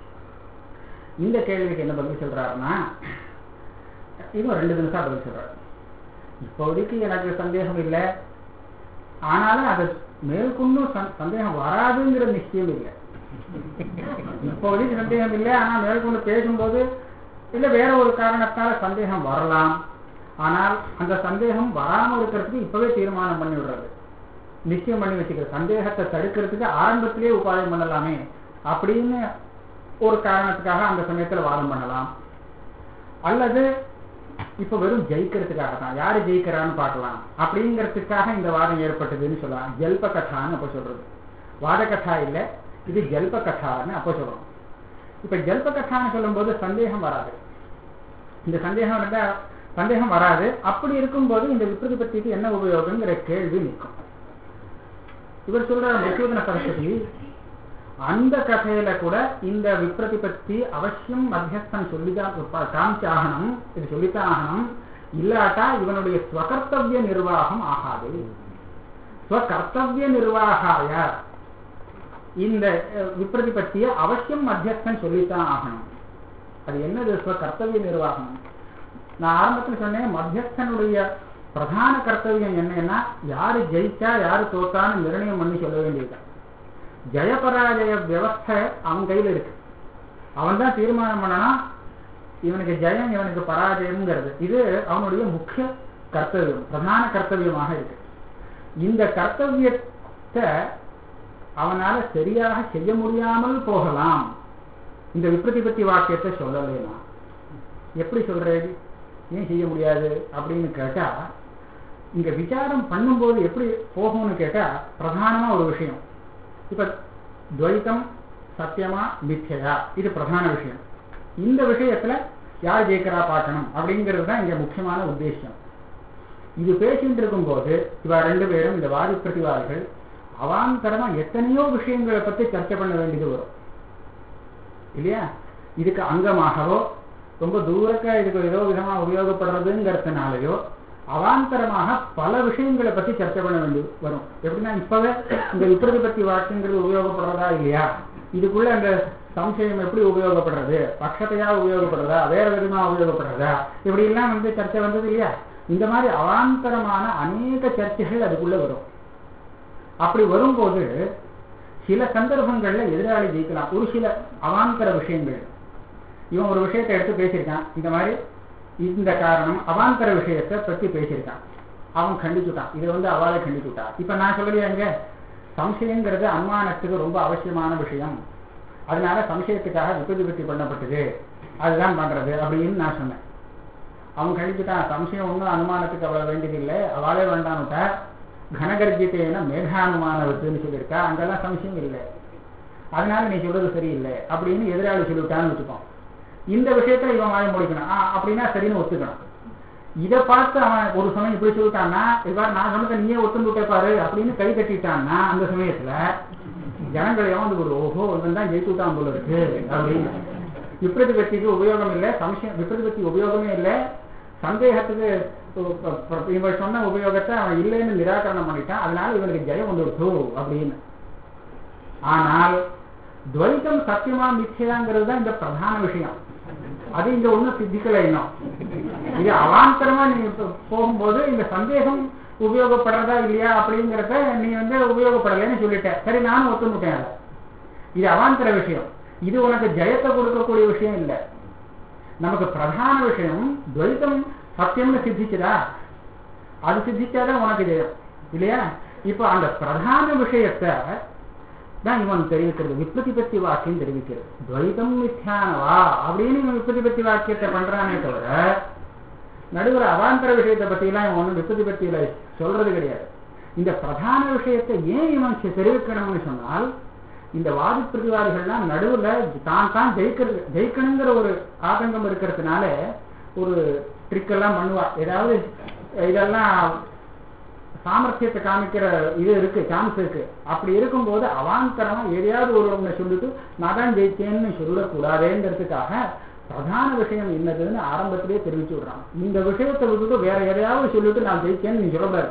இந்த கேள்விக்கு என்ன பதில் சொல்றாருன்னா, இன்னும் 2 நிமிஷம் பதில் சொல்றாரு. இப்போதைக்கு எனக்கு சந்தேகம் இல்லை, ஆனாலும் அது மேற்கொண்டு சந்தேகம் வராதுங்கிற நிச்சயம் இல்லை. இப்போதைக்கு சந்தேகம் இல்லை, ஆனா மேற்கொண்டு பேசும்போது இல்ல வேற ஒரு காரணத்தால சந்தேகம் வரலாம். ஆனால் அந்த சந்தேகம் வராமல் இருக்கிறதுக்கு இப்பவே தீர்மானம் பண்ணி விடுறது, நிச்சயம் பண்ணி வச்சுக்கிறது. சந்தேகத்தை தடுக்கிறதுக்கு ஆரம்பத்திலேயே உபாயம் பண்ணலாமே அப்படின்னு ஒரு காரணத்துக்காக அந்த சமயத்துல வாதம் பண்ணலாம். அல்லது இப்ப வெறும் ஜெயிக்கிறதுக்காக தான், யாரு ஜெயிக்கிறான்னு பார்க்கலாம் அப்படிங்கிறதுக்காக இந்த வாதம் ஏற்பட்டதுன்னு சொல்லலாம். ஜல்ப கதான்னு அப்ப சொல்றது, வாத கதா இல்ல, இது ஜல்ப கதான்னு அப்ப சொல்றோம். இப்ப ஜல்ப கதான்னு சொல்லும் போது சந்தேகம் வராது. இந்த சந்தேகம் வராது. அப்படி இருக்கும்போது இந்த விப்ரதிபத்திக்கு என்ன உபயோகங்கிற கேள்வி நிற்கும். இவர் சொல்ற மசூதன சரஸ்வதி அந்த கதையில கூட இந்த விப்ரதிபத்தி அவசியம் மத்தியஸ்தன் சொல்லிதான் காமிச்சாகணும், இது சொல்லித்தான் ஆகணும், இல்லாட்டா இவனுடைய ஸ்வகர்த்தவிய நிர்வாகம் ஆகாது. ஸ்வகர்த்தவிய நிர்வாகாய இந்த விப்ரதிபத்திய அவசியம் மத்தியஸ்தன் சொல்லித்தான் ஆகணும். அது என்னது ஸ்வகர்த்தவிய நிர்வாகம்? நான் ஆரம்பத்தில் சொன்னேன், மத்தியஸ்தனுடைய பிரதான கர்த்தவியம் என்னன்னா யாரு ஜெயிச்சா யாரு தோத்தான்னு நிர்ணயம் பண்ணி சொல்ல வேண்டியது. ஜெயபராஜய வியவஸ்தை அவன் கையில் இருக்கு. அவன் தான் தீர்மானம் பண்ணனா இவனுக்கு ஜெயம் இவனுக்கு பராஜயம்ங்கிறது. இது அவனுடைய முக்கிய கர்த்தவியம், பிரதான கர்த்தவியமாக இருக்கு. இந்த கர்த்தவியத்தை அவனால சரியாக செய்ய முடியாமல் போகலாம். இந்த விப்ரதிபத்தி வாக்கியத்தை சொல்லலைன்னா எப்படி சொல்றது? ஏன் செய்ய முடியாது அப்படின்னு கேட்டா, இங்க விசாரம் பண்ணும்போது எப்படி போகும்னு கேட்டா, பிரதானமா ஒரு விஷயம், இப்ப துவைத்தம் சத்தியமா மித்யா, இது பிரதான விஷயம். இந்த விஷயத்துல யார் ஜெயிக்கிறா பார்க்கணும் அப்படிங்கிறது தான் இங்க முக்கியமான உத்தேசம். இது பேசிட்டு இருக்கும் போது இவ ரெண்டு பேரும், இந்த வாதி பிரதிவாதிகள், அவாந்தரமா எத்தனையோ விஷயங்களை பத்தி சர்ச்சை பண்ண வேண்டியது வரும் இல்லையா? இதுக்கு அங்கமாகவோ ரொம்ப தூரக்க இதுக்கு ஏதோ விதமா உபயோகப்படுறதுங்கிறதுனாலயோ அவாந்தரமாக பல விஷயங்களை பத்தி சர்ச்சை பண்ண வேண்டி வரும். எப்படின்னா, இப்பவே இந்த விப்ரதிபத்தி வாக்கியங்கிறது உபயோகப்படுறதா இல்லையா, இதுக்குள்ள அந்த சம்சயம் எப்படி உபயோகப்படுறது, பட்சத்தையா உபயோகப்படுறதா, வேற விதமா உபயோகப்படுறதா, இப்படி எல்லாம் சர்ச்சை வந்தது இல்லையா? இந்த மாதிரி அவாந்தரமான அநேக சர்ச்சைகள் அதுக்குள்ள வரும். அப்படி வரும்போது சில சந்தர்ப்பங்கள்ல எதிராளி ஜெயிக்கலாம். ஒரு சில அவாந்தர விஷயங்கள், இவன் ஒரு விஷயத்தை எடுத்து பேசியிருக்கான், இந்த மாதிரி இந்த காரணம் அவாந்தர விஷயத்தை பற்றி பேசியிருக்கான், அவன் கண்டிச்சுட்டான், இதை அவளை கண்டிச்சுட்டான். இப்ப நான் சொல்லலையா, இங்க சம்சயங்கிறது அனுமானத்துக்கு ரொம்ப அவசியமான விஷயம், அதனால சம்சயத்துக்காக விபதி பண்ணப்பட்டது, அதுதான் பண்றது அப்படின்னு நான் சொன்னேன். அவன் கண்டிச்சுட்டான், சம்சயம் ஒன்றும் அனுமானத்துக்கு அவ்வளவு வேண்டியதில்லை, அவளே வேண்டான்னுட்டா, கனகர்ஜித்தேன மேகானுமானவத்துன்னு சொல்லியிருக்கா, அங்கெல்லாம் சம்சயம் இல்லை, அதனால நீ சொல்றது சரியில்லை அப்படின்னு எதிராளி சொல்லிவிட்டான்னு வச்சுப்போம். இந்த விஷயத்துல இவன் வாய முடிக்கணும், அப்படின்னா சரின்னு ஒத்துக்கணும். இதை பார்த்து அவன் ஒரு சமயம் இப்படி சொல்லிட்டான்னா, இவ்வாறு நான் சொன்னதை நீயே ஒத்துந்துட்டே பாரு அப்படின்னு கை கட்டிட்டான்னா, அந்த சமயத்துல ஜனங்களையும் ஒரு ஓஹோ இவன் தான் ஜெயித்து விட்டான் போல இருக்கு அப்படின்னு. விப்ரதிபத்திக்கு உபயோகம் இல்லை, சம்சயம் விப்ரதிபத்தி உபயோகமே இல்லை, சந்தேகத்துக்கு இவன் சொன்ன உபயோகத்தை அவன் இல்லைன்னு நிராகரணம் பண்ணிட்டான், அதனால இவனுக்கு ஜெயம் வந்துடுச்சு அப்படின்னு. ஆனால் துவைத்தம் சத்தியமா மிச்சையாங்கிறது தான் இந்த பிரதான விஷயம். அது இங்க ஒண்ணும் சித்திக்கலை இன்னும். இது அவாந்தரமா நீ போகும்போது இந்த சந்தேகம் உபயோகப்படுறதா இல்லையா அப்படிங்கிறத நீ உபயோகப்படலைன்னு சொல்லிட்ட, சரி நானும் ஒத்துமுட்டேன். இது அவாந்தர விஷயம், இது உனக்கு ஜெயத்தை கொடுக்கக்கூடிய விஷயம் இல்லை. நமக்கு பிரதான விஷயம் துவைத்தம் சத்தியம்னு சித்திச்சுதா, அது சித்திச்சாதான் உனக்கு ஜெயம் இல்லையா? இப்போ அந்த பிரதான விஷயத்தை தான் இவன் தெரிவிக்கிறது, விப்ரதிபத்தி வாக்கியம் தெரிவிக்கிறது. துவைதம் மித்யானவா அப்படின்னு இவன் விப்ரதிபத்தி வாக்கியத்தை பண்றானே தவிர நடுவில் அவாந்தர விஷயத்தை பத்தி எல்லாம் இவன் ஒன்றும் விப்ரதிபத்தியில சொல்றது கிடையாது. இந்த பிரதான விஷயத்தை ஏன் இவன் தெரிவிக்கணும்னு சொன்னால், இந்த வாதி பிரதிவாதிகள்லாம் நடுவுல தான் ஜெயிக்கணுங்கிற ஒரு ஆதங்கம் இருக்கிறதுனால ஒரு ட்ரிக் எல்லாம் பண்ணுவா, ஏதாவது இதெல்லாம் சாமர்த்தியத்தை காமிக்கிற இது இருக்கு, சான்ஸ் இருக்கு. அப்படி இருக்கும்போது அவாந்தரமா எதையாவது ஒண்ணு சொல்லிட்டு நான் தான் ஜெயிச்சேன்னு சொல்லக்கூடாதுங்கிறதுக்காக பிரதான விஷயம் என்னதுன்னு ஆரம்பத்திலேயே தெரிவிச்சு விடுறான். இந்த விஷயத்தை விட்டுட்டு வேற எதையாவது சொல்லிட்டு நான் ஜெயிச்சேன்னு நீ சொல்லக்கூடாது,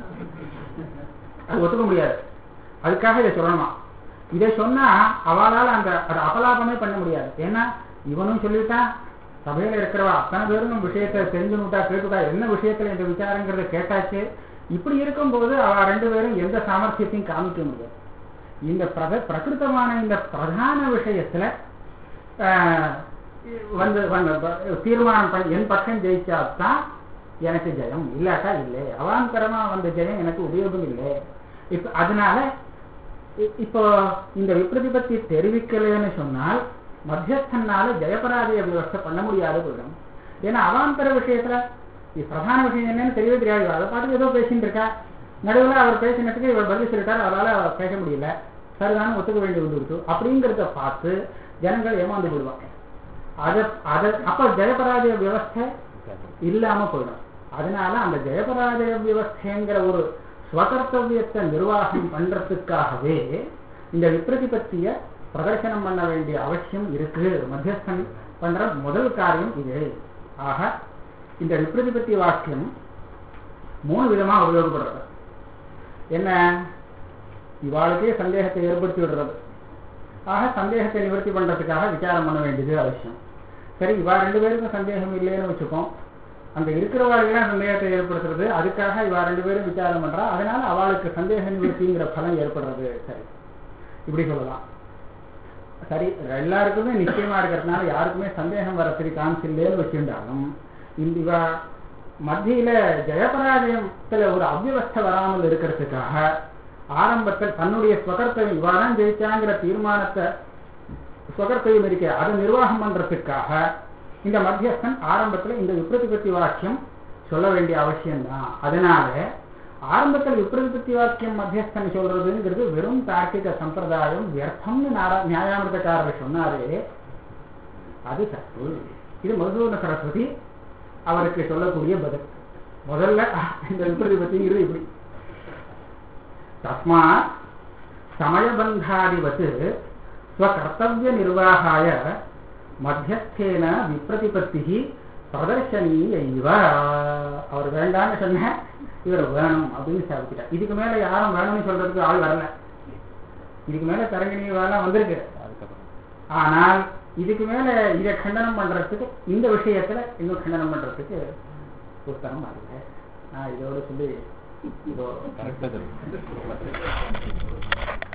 அது ஒத்துக்க முடியாது. அதுக்காக இதை சொல்லணுமா? இதை சொன்னா அவளால் அதை அபலாபமே பண்ண முடியாது. ஏன்னா இவனும் சொல்லிட்டான், சபையில இருக்கிறவா அத்தனை பேரும் விஷயத்தை தெரிஞ்சுட்டா கேட்டுட்டா, என்ன விஷயத்துல இந்த விசாரங்கிறத கேட்டாச்சு. இப்படி இருக்கும்போது அவ ரெண்டு பேரும் எந்த சாமர்த்தியத்தையும் காமிக்க முடியாது. இந்த பிரகிருத்தமான இந்த பிரதான விஷயத்துல தீர்மானம் பண்ணி என் பக்கம் ஜெயிச்சாத்தான் எனக்கு ஜெயம், இல்லாட்டா இல்லை, அவாந்தரமா வந்த ஜெயம் எனக்கு உபயோகம் இல்லை. இப்ப அதனால இப்போ இந்த விப்ரதிபத்தி தெரிவிக்கலைன்னு சொன்னால் மத்தியஸ்தனால ஜெயபராஜய விவஸ்தை பண்ண முடியாது போயிடும். ஏன்னா அவாந்தர விஷயத்துல பிரதான விஷயம் என்னன்னு தெரியவே தெரியாது. அதை பாட்டுக்கு ஏதோ பேசிட்டு இருக்கா, நடுவில் அவர் பேசினதுக்கு இவர் பதில் சொல்லிட்டார், அவரால் பேச முடியல, சரிதானே ஒத்துக்க வேண்டி வந்துவிட்டு அப்படிங்கிறத பார்த்து ஜனங்கள் ஏமாந்து விடுவாங்க. அப்ப ஜெயபராஜய வியவஸ்தை இல்லாம போயிடும். அதனால அந்த ஜெயபராஜய வியவஸ்தைங்கிற ஒரு ஸ்வகர்த்தவியத்தை நிர்வாகம் பண்றதுக்காகவே இந்த விப்ரதிபத்திய பிரதர்சனம் பண்ண வேண்டிய அவசியம் இருக்கு. மத்தியஸ்தன் பண்ற முதல் காரியம் இது. ஆக இந்த விப்ரதிபத்தி வாக்கியம் 3 விதமா உபயோகப்படுறது. என்ன? இவாளுக்கே சந்தேகத்தை ஏற்படுத்தி விடுறது. ஆக சந்தேகத்தை நிவர்த்தி பண்றதுக்காக விசாரம் பண்ண வேண்டியது அவசியம். சரி, இவா 2 பேருக்கும் சந்தேகம் இல்லைன்னு வச்சுப்போம். அந்த இருக்கிறவாளுக்கெல்லாம் சந்தேகத்தை ஏற்படுத்துறது, அதுக்காக இவா 2 பேரும் விசாரம் பண்றா, அதனால அவளுக்கு சந்தேக நிவர்த்திங்கிற பலம் ஏற்படுறது. சரி, இப்படி சொல்லலாம். சரி, எல்லாருக்குமே நிச்சயமா இருக்கிறதுனால யாருக்குமே சந்தேகம் வரத்துக்கு சான்ஸ் இல்லைன்னு வச்சுட்டாலும் இந்த மத்தியில ஜெயபராஜயத்துல ஒரு அவ்வியவஸ்தை வராமல் இருக்கிறதுக்காக ஆரம்பத்தில் தன்னுடைய ஸ்வகர்த்தவியம் இவாதான் ஜெயிச்சாங்கிற தீர்மானத்தை ஸ்வகர்த்தவியம் இருக்க அதை நிர்வாகம் பண்றதுக்காக இந்த மத்தியஸ்தன் ஆரம்பத்துல இந்த விப்ரதிபத்தி வாக்கியம் சொல்ல வேண்டிய அவசியம்தான். அதனால ஆரம்பத்தில் விப்ரதிபத்தி வாக்கியம் மத்தியஸ்தன் சொல்றதுங்கிறது வெறும் தார்க்கிக சம்பிரதாயம், வியர்த்தம்னு நியாயாமிர்தக்காரர் சொன்னாரே, அது தப்பு. இது மதுசூதன சரஸ்வதி அவருக்கு சொல்லக்கூடிய பதில். முதல்ல இந்த விப்ரதிபத்திங்கிறது இப்படி, தஸ்மாத் சமயபந்தாதிவத் ஸ்வகர்த்தவ்ய நிர்வாகாய மத்தியஸ்தேன விப்ரதிபத்தி பிரதர்சனீயைவ. அவர் வேண்டான்னு சொன்ன, இவர் வேணும் அப்படின்னு சாதிக்கிட்டார். இதுக்கு மேல யாரும் வேணும்னு சொல்றதுக்கு ஆள் வரல. இதுக்கு மேல தரங்கிணி வேலை வந்திருக்கு. ஆனால் இதுக்கு மேல இதை கண்டனம் பண்றதுக்கு, இந்த விஷயத்துல இன்னும் கண்டனம் பண்றதுக்கு புத்தகம் ஆகல. நான் இதோட சொல்லி இதோ கரெக்டா